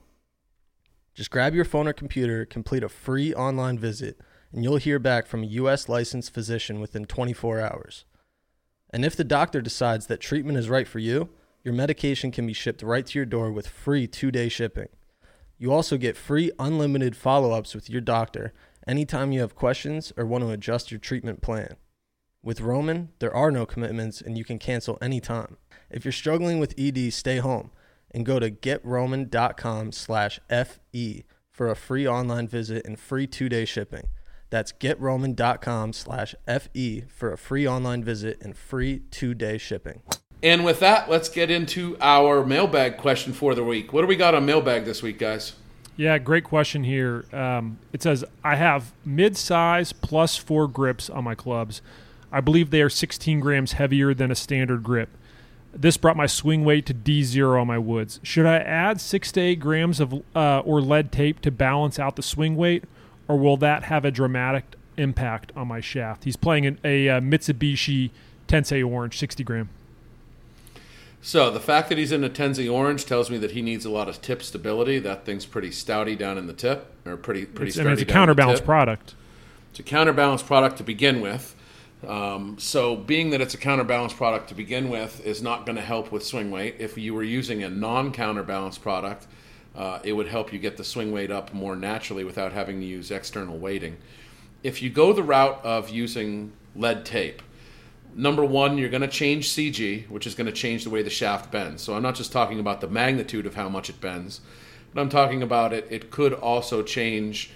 Just grab your phone or computer, complete a free online visit, and you'll hear back from a U.S. licensed physician within 24 hours. And if the doctor decides that treatment is right for you, your medication can be shipped right to your door with free 2-day shipping. You also get free unlimited follow-ups with your doctor anytime you have questions or want to adjust your treatment plan. With Roman, there are no commitments and you can cancel anytime. If you're struggling with ED, stay home and go to getroman.com/FE for a free online visit and free 2-day shipping. That's getroman.com/FE for a free online visit and free 2-day shipping.
And with that, let's get into our mailbag question for the week. What do we got on mailbag this week, guys?
Yeah, great question here. It says, I have mid-size plus 4 grips on my clubs. I believe they are 16 grams heavier than a standard grip. This brought my swing weight to D0 on my woods. Should I add 6 to 8 grams of or lead tape to balance out the swing weight, or will that have a dramatic impact on my shaft? He's playing a Mitsubishi Tensei Orange, 60 gram.
So the fact that he's in a Tensei Orange tells me that he needs a lot of tip stability. That thing's pretty stouty down in the tip, or pretty sturdy.
It's a counterbalance product.
It's a counterbalance product to begin with. So being that it's a counterbalance product to begin with is not going to help with swing weight. If you were using a non-counterbalance product, it would help you get the swing weight up more naturally without having to use external weighting. If you go the route of using lead tape, number one, you're going to change CG, which is going to change the way the shaft bends. So I'm not just talking about the magnitude of how much it bends, but I'm talking about it could also change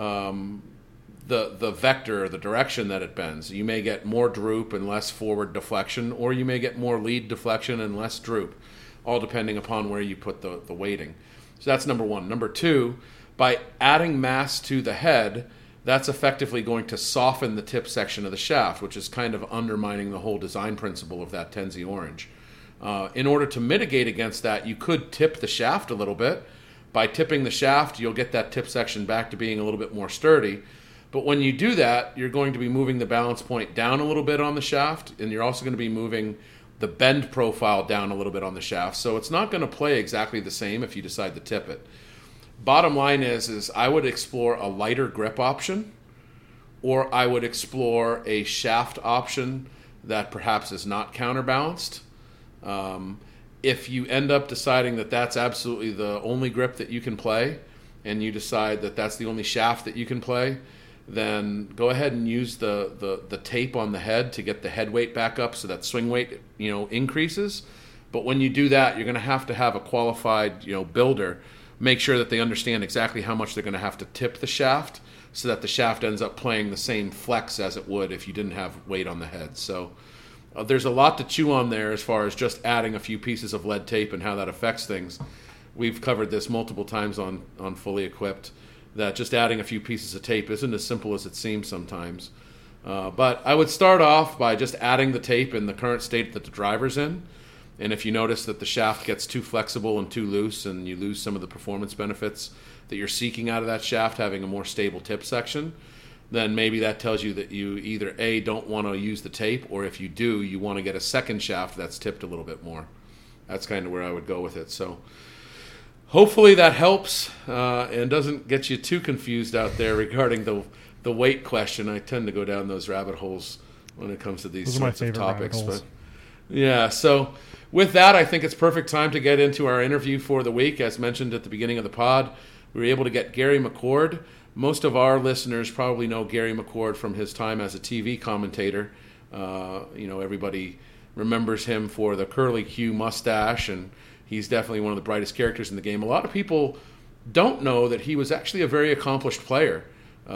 the vector, the direction that it bends. You may get more droop and less forward deflection, or you may get more lead deflection and less droop, all depending upon where you put the weighting. So that's number one. Number two, by adding mass to the head, that's effectively going to soften the tip section of the shaft, which is kind of undermining the whole design principle of that Tensei Orange. In order to mitigate against that, you could tip the shaft a little bit. By tipping the shaft, you'll get that tip section back to being a little bit more sturdy. But when you do that, you're going to be moving the balance point down a little bit on the shaft, and you're also going to be moving the bend profile down a little bit on the shaft. So it's not going to play exactly the same if you decide to tip it. Bottom line is I would explore a lighter grip option, or I would explore a shaft option that perhaps is not counterbalanced. If you end up deciding that that's absolutely the only grip that you can play, and you decide that that's the only shaft that you can play, then go ahead and use the tape on the head to get the head weight back up so that swing weight, increases. But when you do that, you're going to have a qualified, builder make sure that they understand exactly how much they're going to have to tip the shaft so that the shaft ends up playing the same flex as it would if you didn't have weight on the head. So there's a lot to chew on there as far as just adding a few pieces of lead tape and how that affects things. We've covered this multiple times on Fully Equipped, that just adding a few pieces of tape isn't as simple as it seems sometimes. But I would start off by just adding the tape in the current state that the driver's in. And if you notice that the shaft gets too flexible and too loose and you lose some of the performance benefits that you're seeking out of that shaft, having a more stable tip section, then maybe that tells you that you either A, don't want to use the tape, or if you do, you want to get a second shaft that's tipped a little bit more. That's kind of where I would go with it. So hopefully that helps and doesn't get you too confused out there regarding the weight question. I tend to go down those rabbit holes when it comes to these sorts of topics. But yeah, so with that, I think it's perfect time to get into our interview for the week. As mentioned at the beginning of the pod, we were able to get Gary McCord. Most of our listeners probably know Gary McCord from his time as a TV commentator. Everybody remembers him for the curly Q mustache, and he's definitely one of the brightest characters in the game. A lot of people don't know that he was actually a very accomplished player.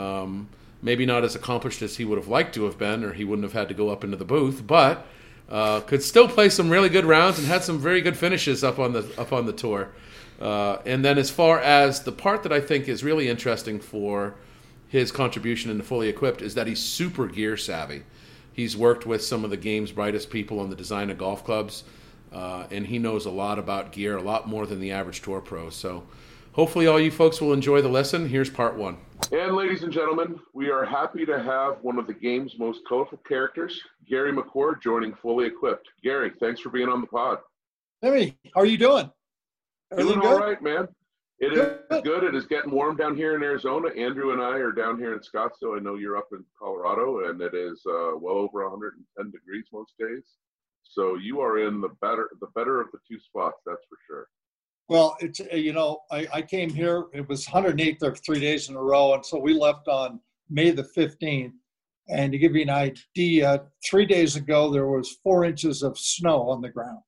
Maybe not as accomplished as he would have liked to have been, or he wouldn't have had to go up into the booth, but could still play some really good rounds and had some very good finishes up on the tour. And then as far as the part that I think is really interesting for his contribution into Fully Equipped is that he's super gear savvy. He's worked with some of the game's brightest people on the design of golf clubs, and he knows a lot about gear, a lot more than the average tour pro. So hopefully all you folks will enjoy the lesson. Here's part one.
And ladies and gentlemen, we are happy to have one of the game's most colorful characters, Gary McCord, joining Fully Equipped. Gary, thanks for being on the pod.
Hey, how are you doing?
Doing all right, man. It is good. It is getting warm down here in Arizona. Andrew and I are down here in Scottsdale. I know you're up in Colorado, and it is well over 110 degrees most days. So you are in the better of the two spots, that's for sure.
Well, it's I came here. It was 108 there 3 days in a row, and so we left on May the 15th. And to give you an idea, 3 days ago there was 4 inches of snow on the ground.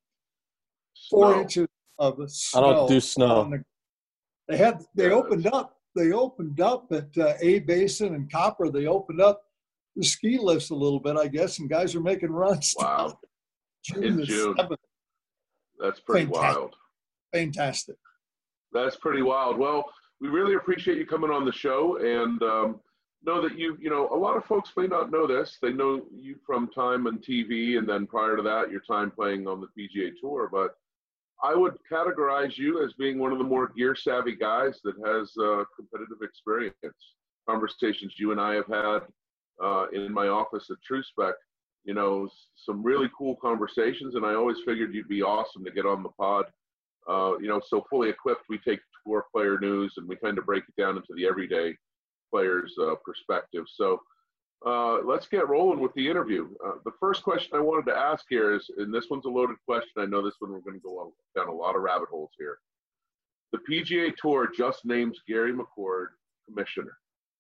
4 inches of snow.
I don't do snow.
They opened up. They opened up at A Basin and Copper. They opened up the ski lifts a little bit, I guess, and guys are making runs.
Wow! In June. 7th. That's pretty wild.
Fantastic.
That's pretty wild. Well, we really appreciate you coming on the show, and know that a lot of folks may not know this. They know you from time on TV, and then prior to that, your time playing on the PGA Tour. But I would categorize you as being one of the more gear-savvy guys that has competitive experience. Conversations you and I have had in my office at TrueSpec, some really cool conversations, and I always figured you'd be awesome to get on the pod. So Fully Equipped, we take tour player news and we kind of break it down into the everyday player's perspective. So let's get rolling with the interview. The first question I wanted to ask here is, and this one's a loaded question. I know this one we're going to go down a lot of rabbit holes here. The PGA Tour just names Gary McCord commissioner.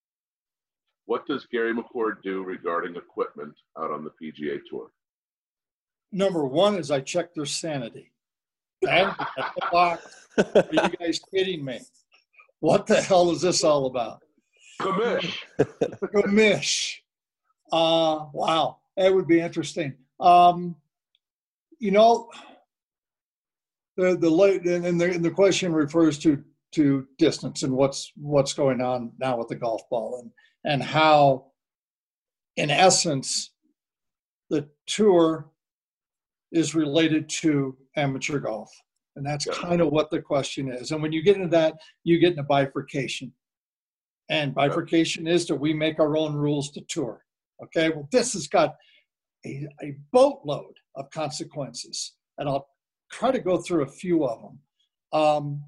What does Gary McCord do regarding equipment out on the PGA Tour?
Number one is I check their sanity. Are you guys kidding me? What the hell is this all about?
Commish.
Wow, that would be interesting. The question refers to distance and what's going on now with the golf ball and how, in essence, the tour is related to amateur golf. And that's kind of what the question is. And when you get into that, you get into bifurcation. And bifurcation is that we make our own rules to tour. Okay, well, this has got a boatload of consequences. And I'll try to go through a few of them.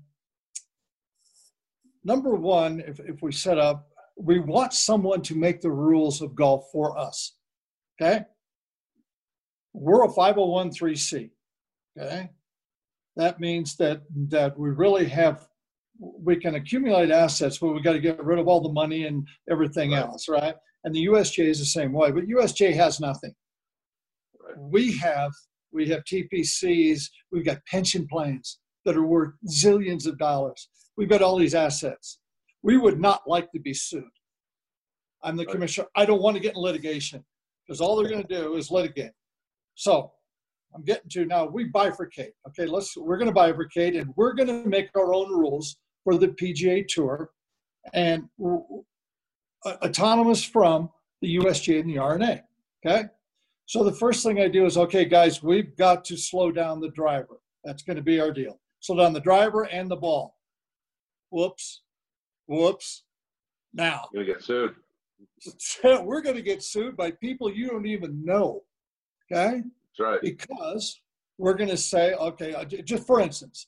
Number one, if we set up, we want someone to make the rules of golf for us. Okay? We're a 501(c)(3). Okay? That means that we really we can accumulate assets, but we got to get rid of all the money and everything else, right? And the USGA is the same way, but USGA has nothing. Right. We have TPCs, we've got pension plans that are worth zillions of dollars. We've got all these assets. We would not like to be sued. I'm the commissioner. I don't want to get in litigation because all they're going to do is litigate. So I'm getting to now, we bifurcate. Okay, we're going to bifurcate, and we're going to make our own rules for the PGA Tour, and autonomous from the USGA and the R&A. Okay, so the first thing I do is, okay, guys, we've got to slow down the driver. That's going to be our deal. Slow down the driver and the ball. Whoops. Now
you're going to get sued.
We're going to get sued by people you don't even know. Okay.
That's right.
Because we're going to say, okay, just for instance,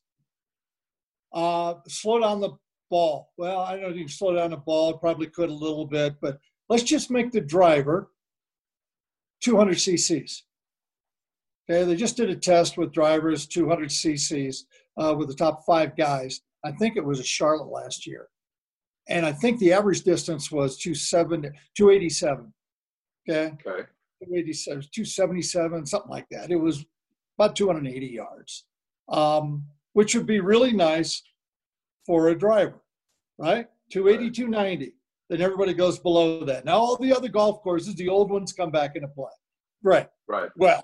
slow down the ball. Well, I don't know if you can slow down the ball. Probably could a little bit, but let's just make the driver 200 cc's. Okay, they just did a test with drivers 200 cc's with the top 5 guys. I think it was at Charlotte last year. And I think the average distance was 287. Okay. 287, 277, something like that. It was about 280 yards, which would be really nice for a driver, right? 280, 290. Then everybody goes below that. Now all the other golf courses, the old ones, come back into play. Right. Well,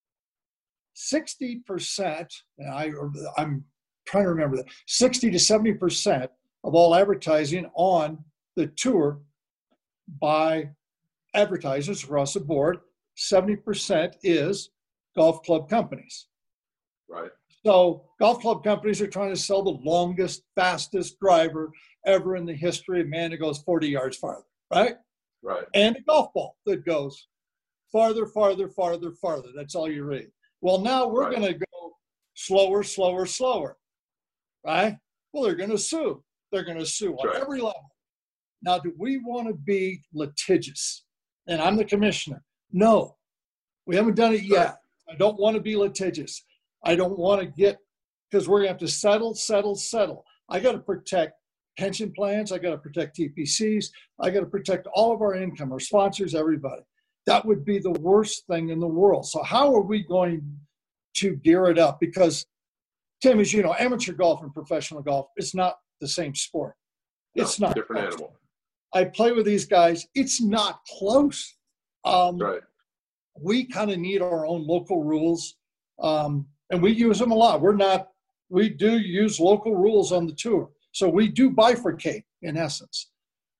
60%, and I'm trying to remember that, 60 to 70% of all advertising on the tour by advertisers across the board, 70% is golf club companies.
Right.
So golf club companies are trying to sell the longest, fastest driver ever in the history of man that goes 40 yards farther, right?
Right.
And a golf ball that goes farther. That's all you read. Well, now we're going to go slower, right? Well, they're going to sue. They're going to sue on every level. Now, do we want to be litigious? And I'm the commissioner. No, we haven't done it yet. I don't want to be litigious. I don't want to because we're going to have to settle. I got to protect pension plans. I got to protect TPCs. I got to protect all of our income, our sponsors, everybody. That would be the worst thing in the world. So how are we going to gear it up? Because, Tim, as you know, amateur golf and professional golf is not the same sport. It's not.
Different animal.
I play with these guys. It's not close.
Right.
We kind of need our own local rules, and we use them a lot. We do use local rules on the tour. So we do bifurcate, in essence.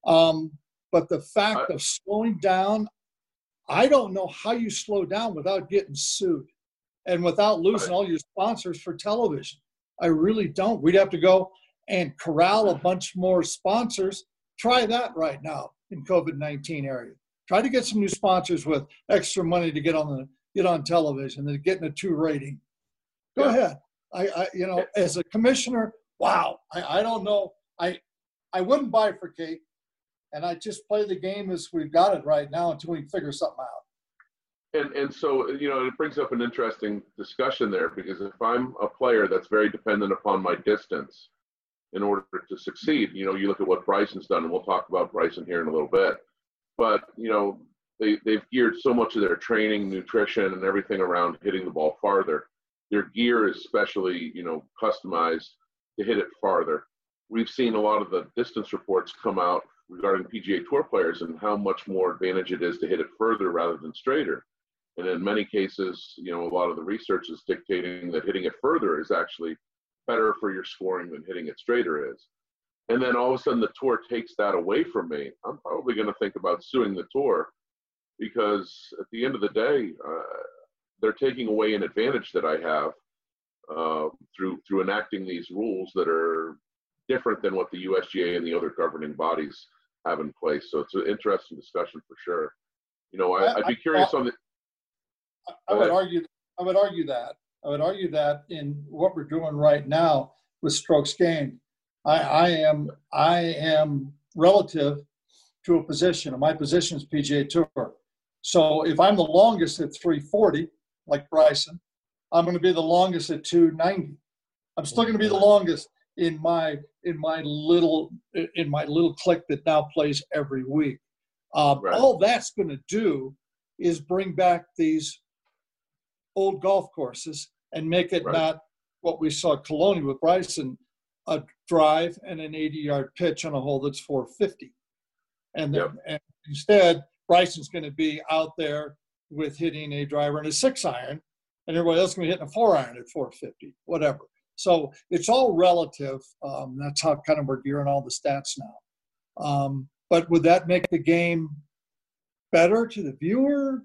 But the fact of slowing down, I don't know how you slow down without getting sued and without losing all your sponsors for television. I really don't. We'd have to go and corral a bunch more sponsors. Try that right now in COVID-19 area. Try to get some new sponsors with extra money to get on television and getting a 2 rating. Go ahead. As a commissioner, wow. I don't know. I wouldn't bifurcate, and I just play the game as we've got it right now until we figure something out.
And so, it brings up an interesting discussion there, because if I'm a player that's very dependent upon my distance in order to succeed, you look at what Bryson's done, and we'll talk about Bryson here in a little bit. But, they've geared so much of their training, nutrition, and everything around hitting the ball farther. Their gear is specially, customized to hit it farther. We've seen a lot of the distance reports come out regarding PGA Tour players and how much more advantage it is to hit it further rather than straighter. And in many cases, a lot of the research is dictating that hitting it further is actually better for your scoring than hitting it straighter is. And then all of a sudden the tour takes that away from me. I'm probably going to think about suing the tour, because at the end of the day, they're taking away an advantage that I have through enacting these rules that are different than what the USGA and the other governing bodies have in place. So it's an interesting discussion for sure. I'd be curious on the.
I would argue I would argue that. I would argue that in what we're doing right now with strokes gained, I am relative to a position, and my position is PGA Tour. So if I'm the longest at 340, like Bryson, I'm going to be the longest at 290. I'm still going to be the longest in my little clique that now plays every week.
Right.
All that's going to do is bring back these old golf courses and make it not what we saw at Colonial with Bryson, a drive and an 80-yard pitch on a hole that's 450. And instead, Bryson's going to be out there with hitting a driver and a 6-iron, and everybody else is going to be hitting a 4-iron at 450, whatever. So it's all relative. That's how kind of we're gearing all the stats now. But would that make the game better to the viewer?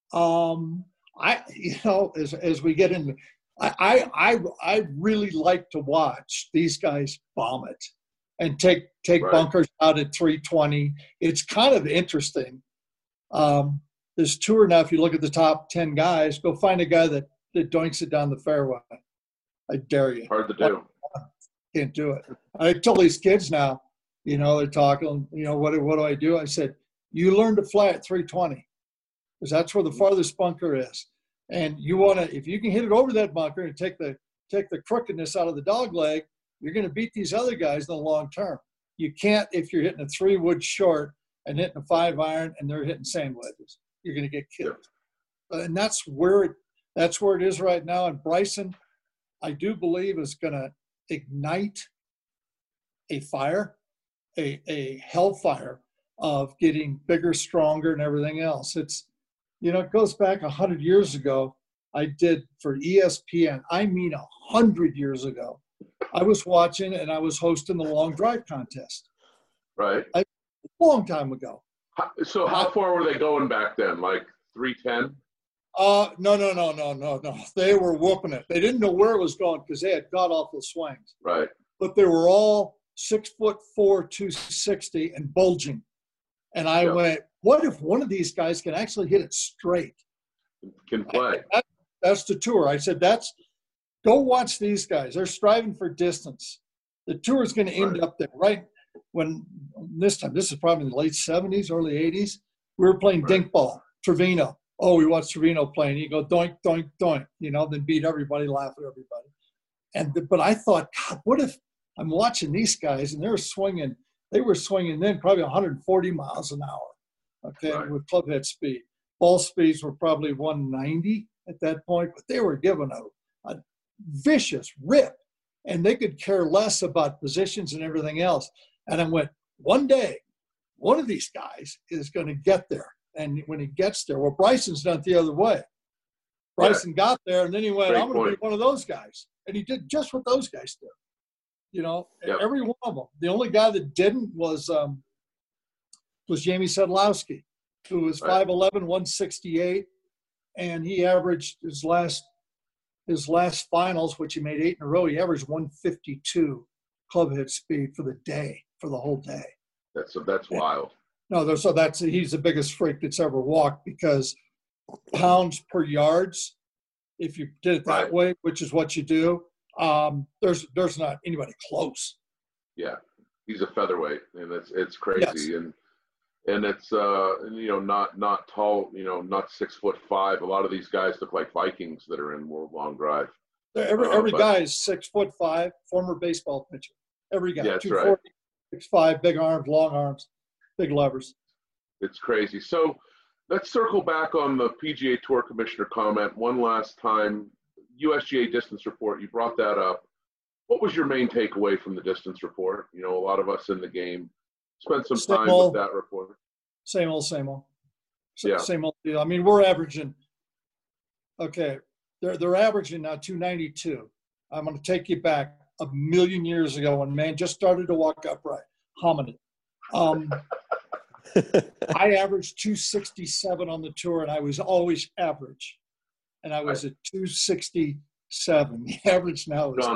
As we get into, I really like to watch these guys bomb it and take bunkers out at 320. It's kind of interesting. This tour now, if you look at the top 10 guys, go find a guy that doinks it down the fairway. I dare you.
Hard to do.
Can't do it. I tell these kids now, they're talking, what do I do? I said, you learn to fly at 320 because that's where the farthest bunker is. And you want to, if you can hit it over that bunker and take the crookedness out of the dog leg, you're going to beat these other guys in the long term. You can't if you're hitting a 3-wood short and hitting a 5-iron and they're hitting sand wedges. You're going to get killed. And that's where it is right now. And Bryson, I do believe, is going to ignite a fire, a hellfire of getting bigger, stronger, and everything else. It's, it goes back 100 years ago. I did for ESPN. I mean, 100 years ago. I was watching and I was hosting the long drive contest.
Right.
A long time ago.
So how far were they going back then? Like 310?
No. They were whooping it. They didn't know where it was going because they had god-awful swings.
Right.
But they were all 6'4", 260 and bulging. And I went, what if one of these guys can actually hit it straight?
Can play.
That's the tour. I said, go watch these guys. They're striving for distance. The tour is going to end up there, right? When this is probably in the late 70s, early 80s, we were playing dink ball, Trevino. Oh, we watched Trevino playing. He'd go doink, doink, doink, then beat everybody, laugh at everybody. But I thought, God, what if I'm watching these guys and they were swinging then probably 140 miles an hour, okay, with club head speed. Ball speeds were probably 190 at that point, but they were given a vicious rip, and they could care less about positions and everything else. And I went, one day, one of these guys is going to get there. And when he gets there, well, Bryson's done it the other way. Bryson got there, and then he went, I'm going to be one of those guys. And he did just what those guys did. Every one of them. The only guy that didn't was Jamie Sedlowski, who was 5'11", 168, and he averaged his last finals, which he made 8 in a row. He averaged 152 club head speed for the whole day.
That's wild.
No, he's the biggest freak that's ever walked because pounds per yards, if you did it that way, which is what you do, there's not anybody close.
Yeah, he's a featherweight, and it's crazy, and it's not tall, not 6'5". A lot of these guys look like Vikings that are in World Long Drive.
Every guy is 6'5", former baseball pitcher. Every guy, 240, 6'5", big arms, long arms, big levers.
It's crazy. So let's circle back on the PGA Tour Commissioner comment one last time. USGA distance report, you brought that up. What was your main takeaway from the distance report? A lot of us in the game spent some time with that report. Same old. Same old
deal. I mean, we're averaging, they're averaging now 292. I'm going to take you back a million years ago when man just started to walk upright, hominid. I averaged 267 on the tour, and I was always average. And I was at 267. The average now is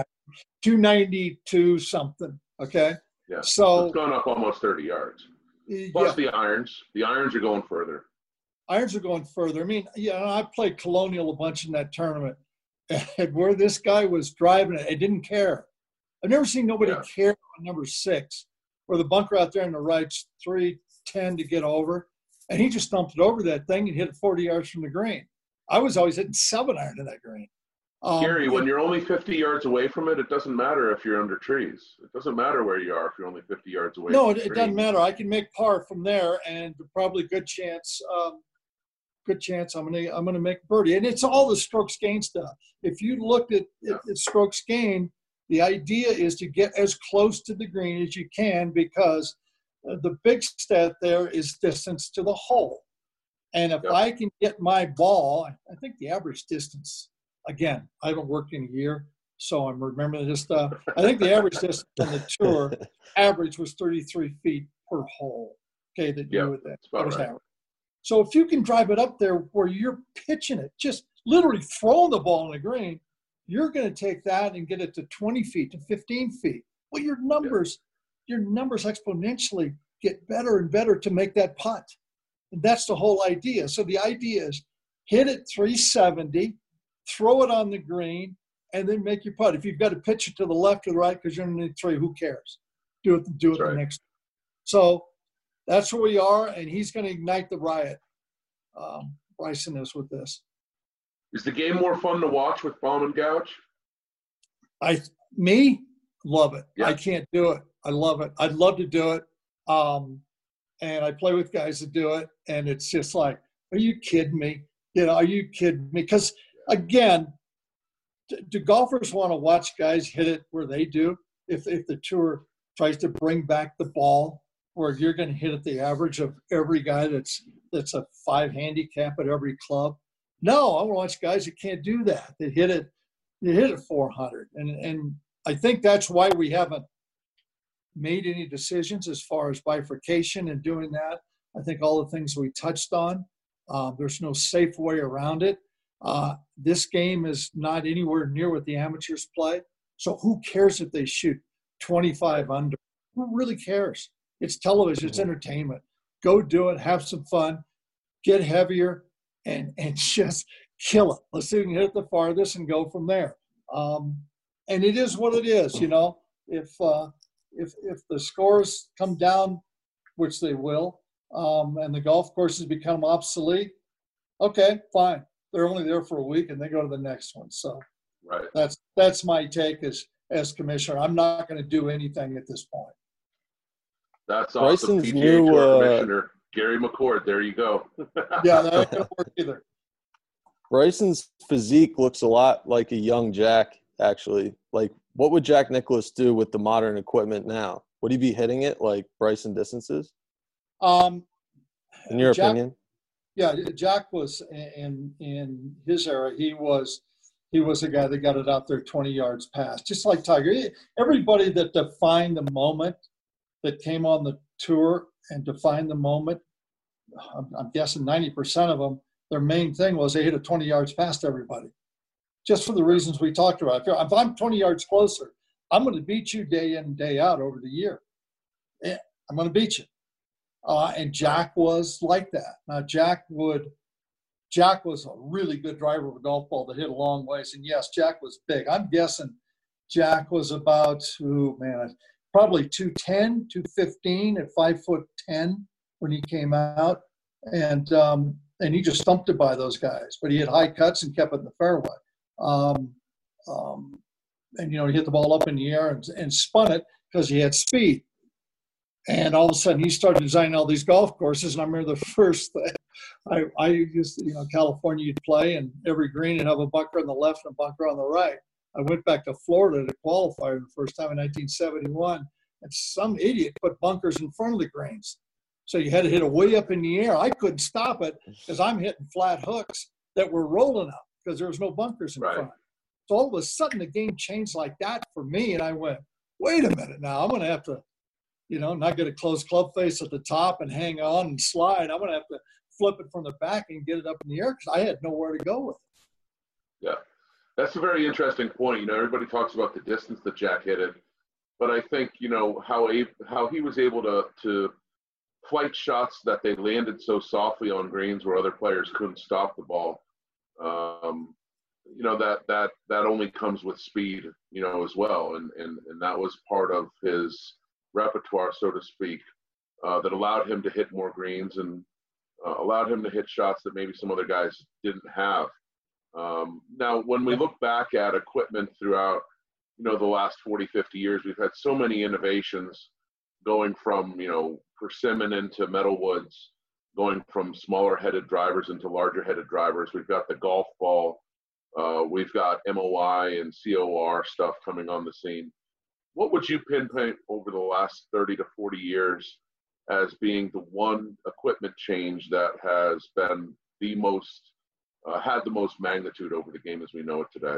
292 something. Okay.
Yeah.
So
it's gone up almost 30 yards. Plus the irons. The irons are going further.
irons are going further. I mean, yeah, I played Colonial a bunch in that tournament, and where this guy was driving it, didn't care. I've never seen nobody care on number 6, where the bunker out there on the right's 310 to get over, and he just dumped it over that thing and hit it 40 yards from the green. I was always hitting 7-iron to that green.
Gary, when you're only 50 yards away from it, it doesn't matter if you're under trees. It doesn't matter where you are if you're only 50 yards away.
No, it doesn't matter. I can make par from there, and probably good chance I'm gonna make birdie. And it's all the strokes gain stuff. If you looked at strokes gain, the idea is to get as close to the green as you can, because the big stat there is distance to the hole. And if I can get my ball, I think the average distance, again, I haven't worked in a year, so I'm remembering this stuff. I think the average distance on the tour average was 33 feet per hole. Okay, that was average. So if you can drive it up there where you're pitching it, just literally throwing the ball in the green, you're going to take that and get it to 20 feet to 15 feet. Well, your numbers exponentially get better and better to make that putt. And that's the whole idea. So the idea is hit it 370, throw it on the green, and then make your putt. If you've got to pitch it to the left or the right because you're underneath 3, who cares? Do it the next. So that's where we are, and he's going to ignite the riot. Bryson is with this.
Is the game more fun to watch with Baum and Gouch?
Love it. Yeah. I can't do it. I love it. I'd love to do it. And I play with guys that do it, and it's just like, are you kidding me? Are you kidding me? Because, again, do golfers want to watch guys hit it where they do? If the tour tries to bring back the ball where you're going to hit at the average of every guy that's a 5 handicap at every club? No, I want to watch guys that can't do that. They hit it 400. And I think that's why we haven't made any decisions as far as bifurcation and doing that. I think all the things we touched on, there's no safe way around it. This game is not anywhere near what the amateurs play. So who cares if they shoot 25 under? Who really cares? It's television. It's entertainment. Go do it. Have some fun. Get heavier and just kill it. Let's see if we can hit it the farthest and go from there. And it is what it is, If the scores come down, which they will, and the golf courses become obsolete, okay, fine. They're only there for a week and they go to the next one. So that's my take as commissioner. I'm not going to do anything at this point.
That's awesome.
Bryson's
PGA Tour Commissioner Gary McCord. There you go.
Yeah, that ain't going to work either.
Bryson's physique looks a lot like a young Jack, actually. Like, what would Jack Nicklaus do with the modern equipment now? Would he be hitting it like Bryson distances? In your opinion?
Yeah, Jack was in his era. He was a guy that got it out there 20 yards past, just like Tiger. Everybody that defined the moment that came on the tour and defined the moment, I'm guessing 90% of them, their main thing was they hit it 20 yards past everybody, just for the reasons we talked about. If I'm 20 yards closer, I'm going to beat you day in and day out over the year. Yeah, I'm going to beat you. And Jack was like that. Now, Jack was a really good driver of a golf ball that hit a long ways. And yes, Jack was big. I'm guessing Jack was about, probably 210, 215 at 5'10" when he came out. And he just thumped it by those guys. But he had high cuts and kept it in the fairway. And, he hit the ball up in the air and spun it because he had speed. And all of a sudden, he started designing all these golf courses. And I remember the first thing, I used to, California, you'd play, and every green would have a bunker on the left and a bunker on the right. I went back to Florida to qualify the first time in 1971, and some idiot put bunkers in front of the greens. So you had to hit it way up in the air. I couldn't stop it because I'm hitting flat hooks that were rolling up because there was no bunkers in front. So all of a sudden, the game changed like that for me, and I went, wait a minute now, I'm going to have to, not get a closed club face at the top and hang on and slide. I'm going to have to flip it from the back and get it up in the air because I had nowhere to go with it.
Yeah, that's a very interesting point. Everybody talks about the distance that Jack hit it, but I think, how he was able to flight shots that they landed so softly on greens where other players couldn't stop the ball. That only comes with speed, as well. And that was part of his repertoire, so to speak, that allowed him to hit more greens and allowed him to hit shots that maybe some other guys didn't have. Now, when we look back at equipment throughout, the last 40, 50 years, we've had so many innovations going from, persimmon into metalwoods, going from smaller headed drivers into larger headed drivers. We've got the golf ball. We've got MOI and COR stuff coming on the scene. What would you pinpoint over the last 30 to 40 years as being the one equipment change that has been the most, had the most magnitude over the game as we know it today?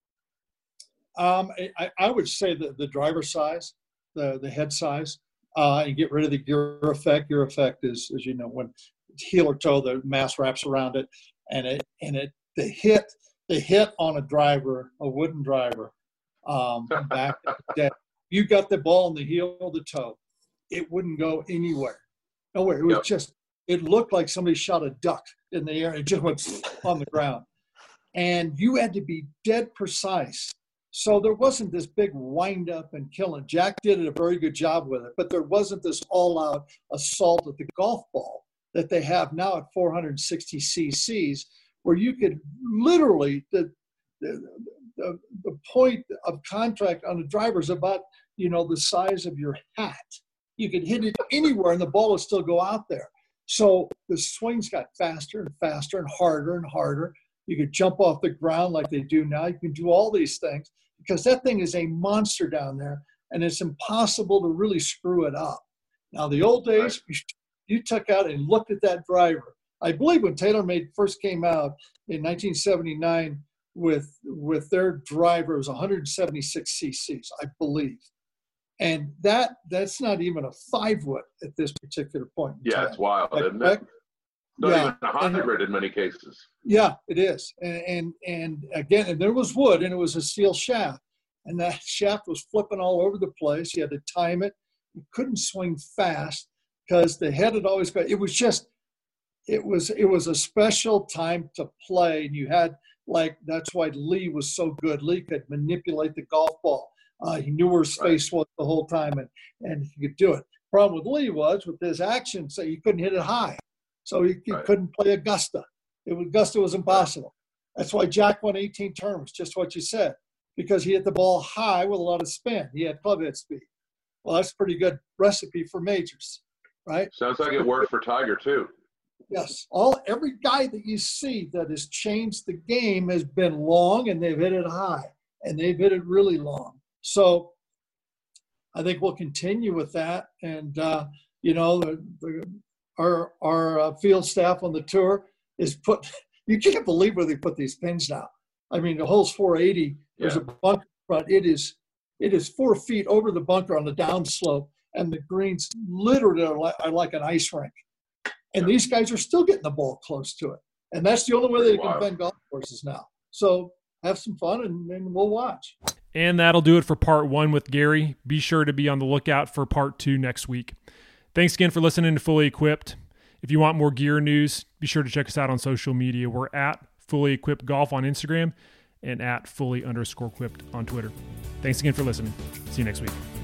I would say the driver size, the head size, and get rid of the gear effect. Gear effect is, as you know, when heel or toe, the mass wraps around it, and the hit on a driver, a wooden driver, back in the day, you got the ball in the heel or the toe, it wouldn't go nowhere. It was just, it looked like somebody shot a duck in the air. It just went on the ground, and you had to be dead precise. So there wasn't this big wind up and killing. Jack did a very good job with it, but there wasn't this all out assault at the golf ball that they have now at 460 cc's, where you could literally, the point of contact on the driver is about, the size of your hat. You could hit it anywhere and the ball would still go out there. So the swings got faster and faster and harder. You could jump off the ground like they do now. You can do all these things because that thing is a monster down there, and it's impossible to really screw it up. Now, the old days, you took out and looked at that driver. I believe when TaylorMade first came out in 1979 with their driver, it was 176 cc's, I believe. And that's not even a 5-wood at this particular point in time.
It's wild, isn't it? Not even 100 in many cases.
Yeah, it is. And again, and there was wood, and it was a steel shaft. And that shaft was flipping all over the place. You had to time it. You couldn't swing fast because the head had always got, it was a special time to play. And you had, that's why Lee was so good. Lee could manipulate the golf ball. He knew where space was the whole time, and he could do it. Problem with Lee was, with his action, so he couldn't hit it high. So he couldn't play Augusta. Augusta was impossible. That's why Jack won 18 tournaments, just what you said, because he hit the ball high with a lot of spin. He had club head speed. Well, that's a pretty good recipe for majors, right?
Sounds like it worked for Tiger, too.
Yes. Every guy that you see that has changed the game has been long, and they've hit it high, and they've hit it really long. So I think we'll continue with that. And, our field staff on the tour is you can't believe where they put these pins now. I mean, the hole's 480. There's a bunker front. It is 4 feet over the bunker on the downslope, and the greens literally are like an ice rink. And these guys are still getting the ball close to it. And that's the only way they can defend golf courses now. So have some fun, and we'll watch.
And that'll do it for part 1 with Gary. Be sure to be on the lookout for part 2 next week. Thanks again for listening to Fully Equipped. If you want more gear news, be sure to check us out on social media. We're at Fully Equipped Golf on Instagram and at Fully_Equipped on Twitter. Thanks again for listening. See you next week.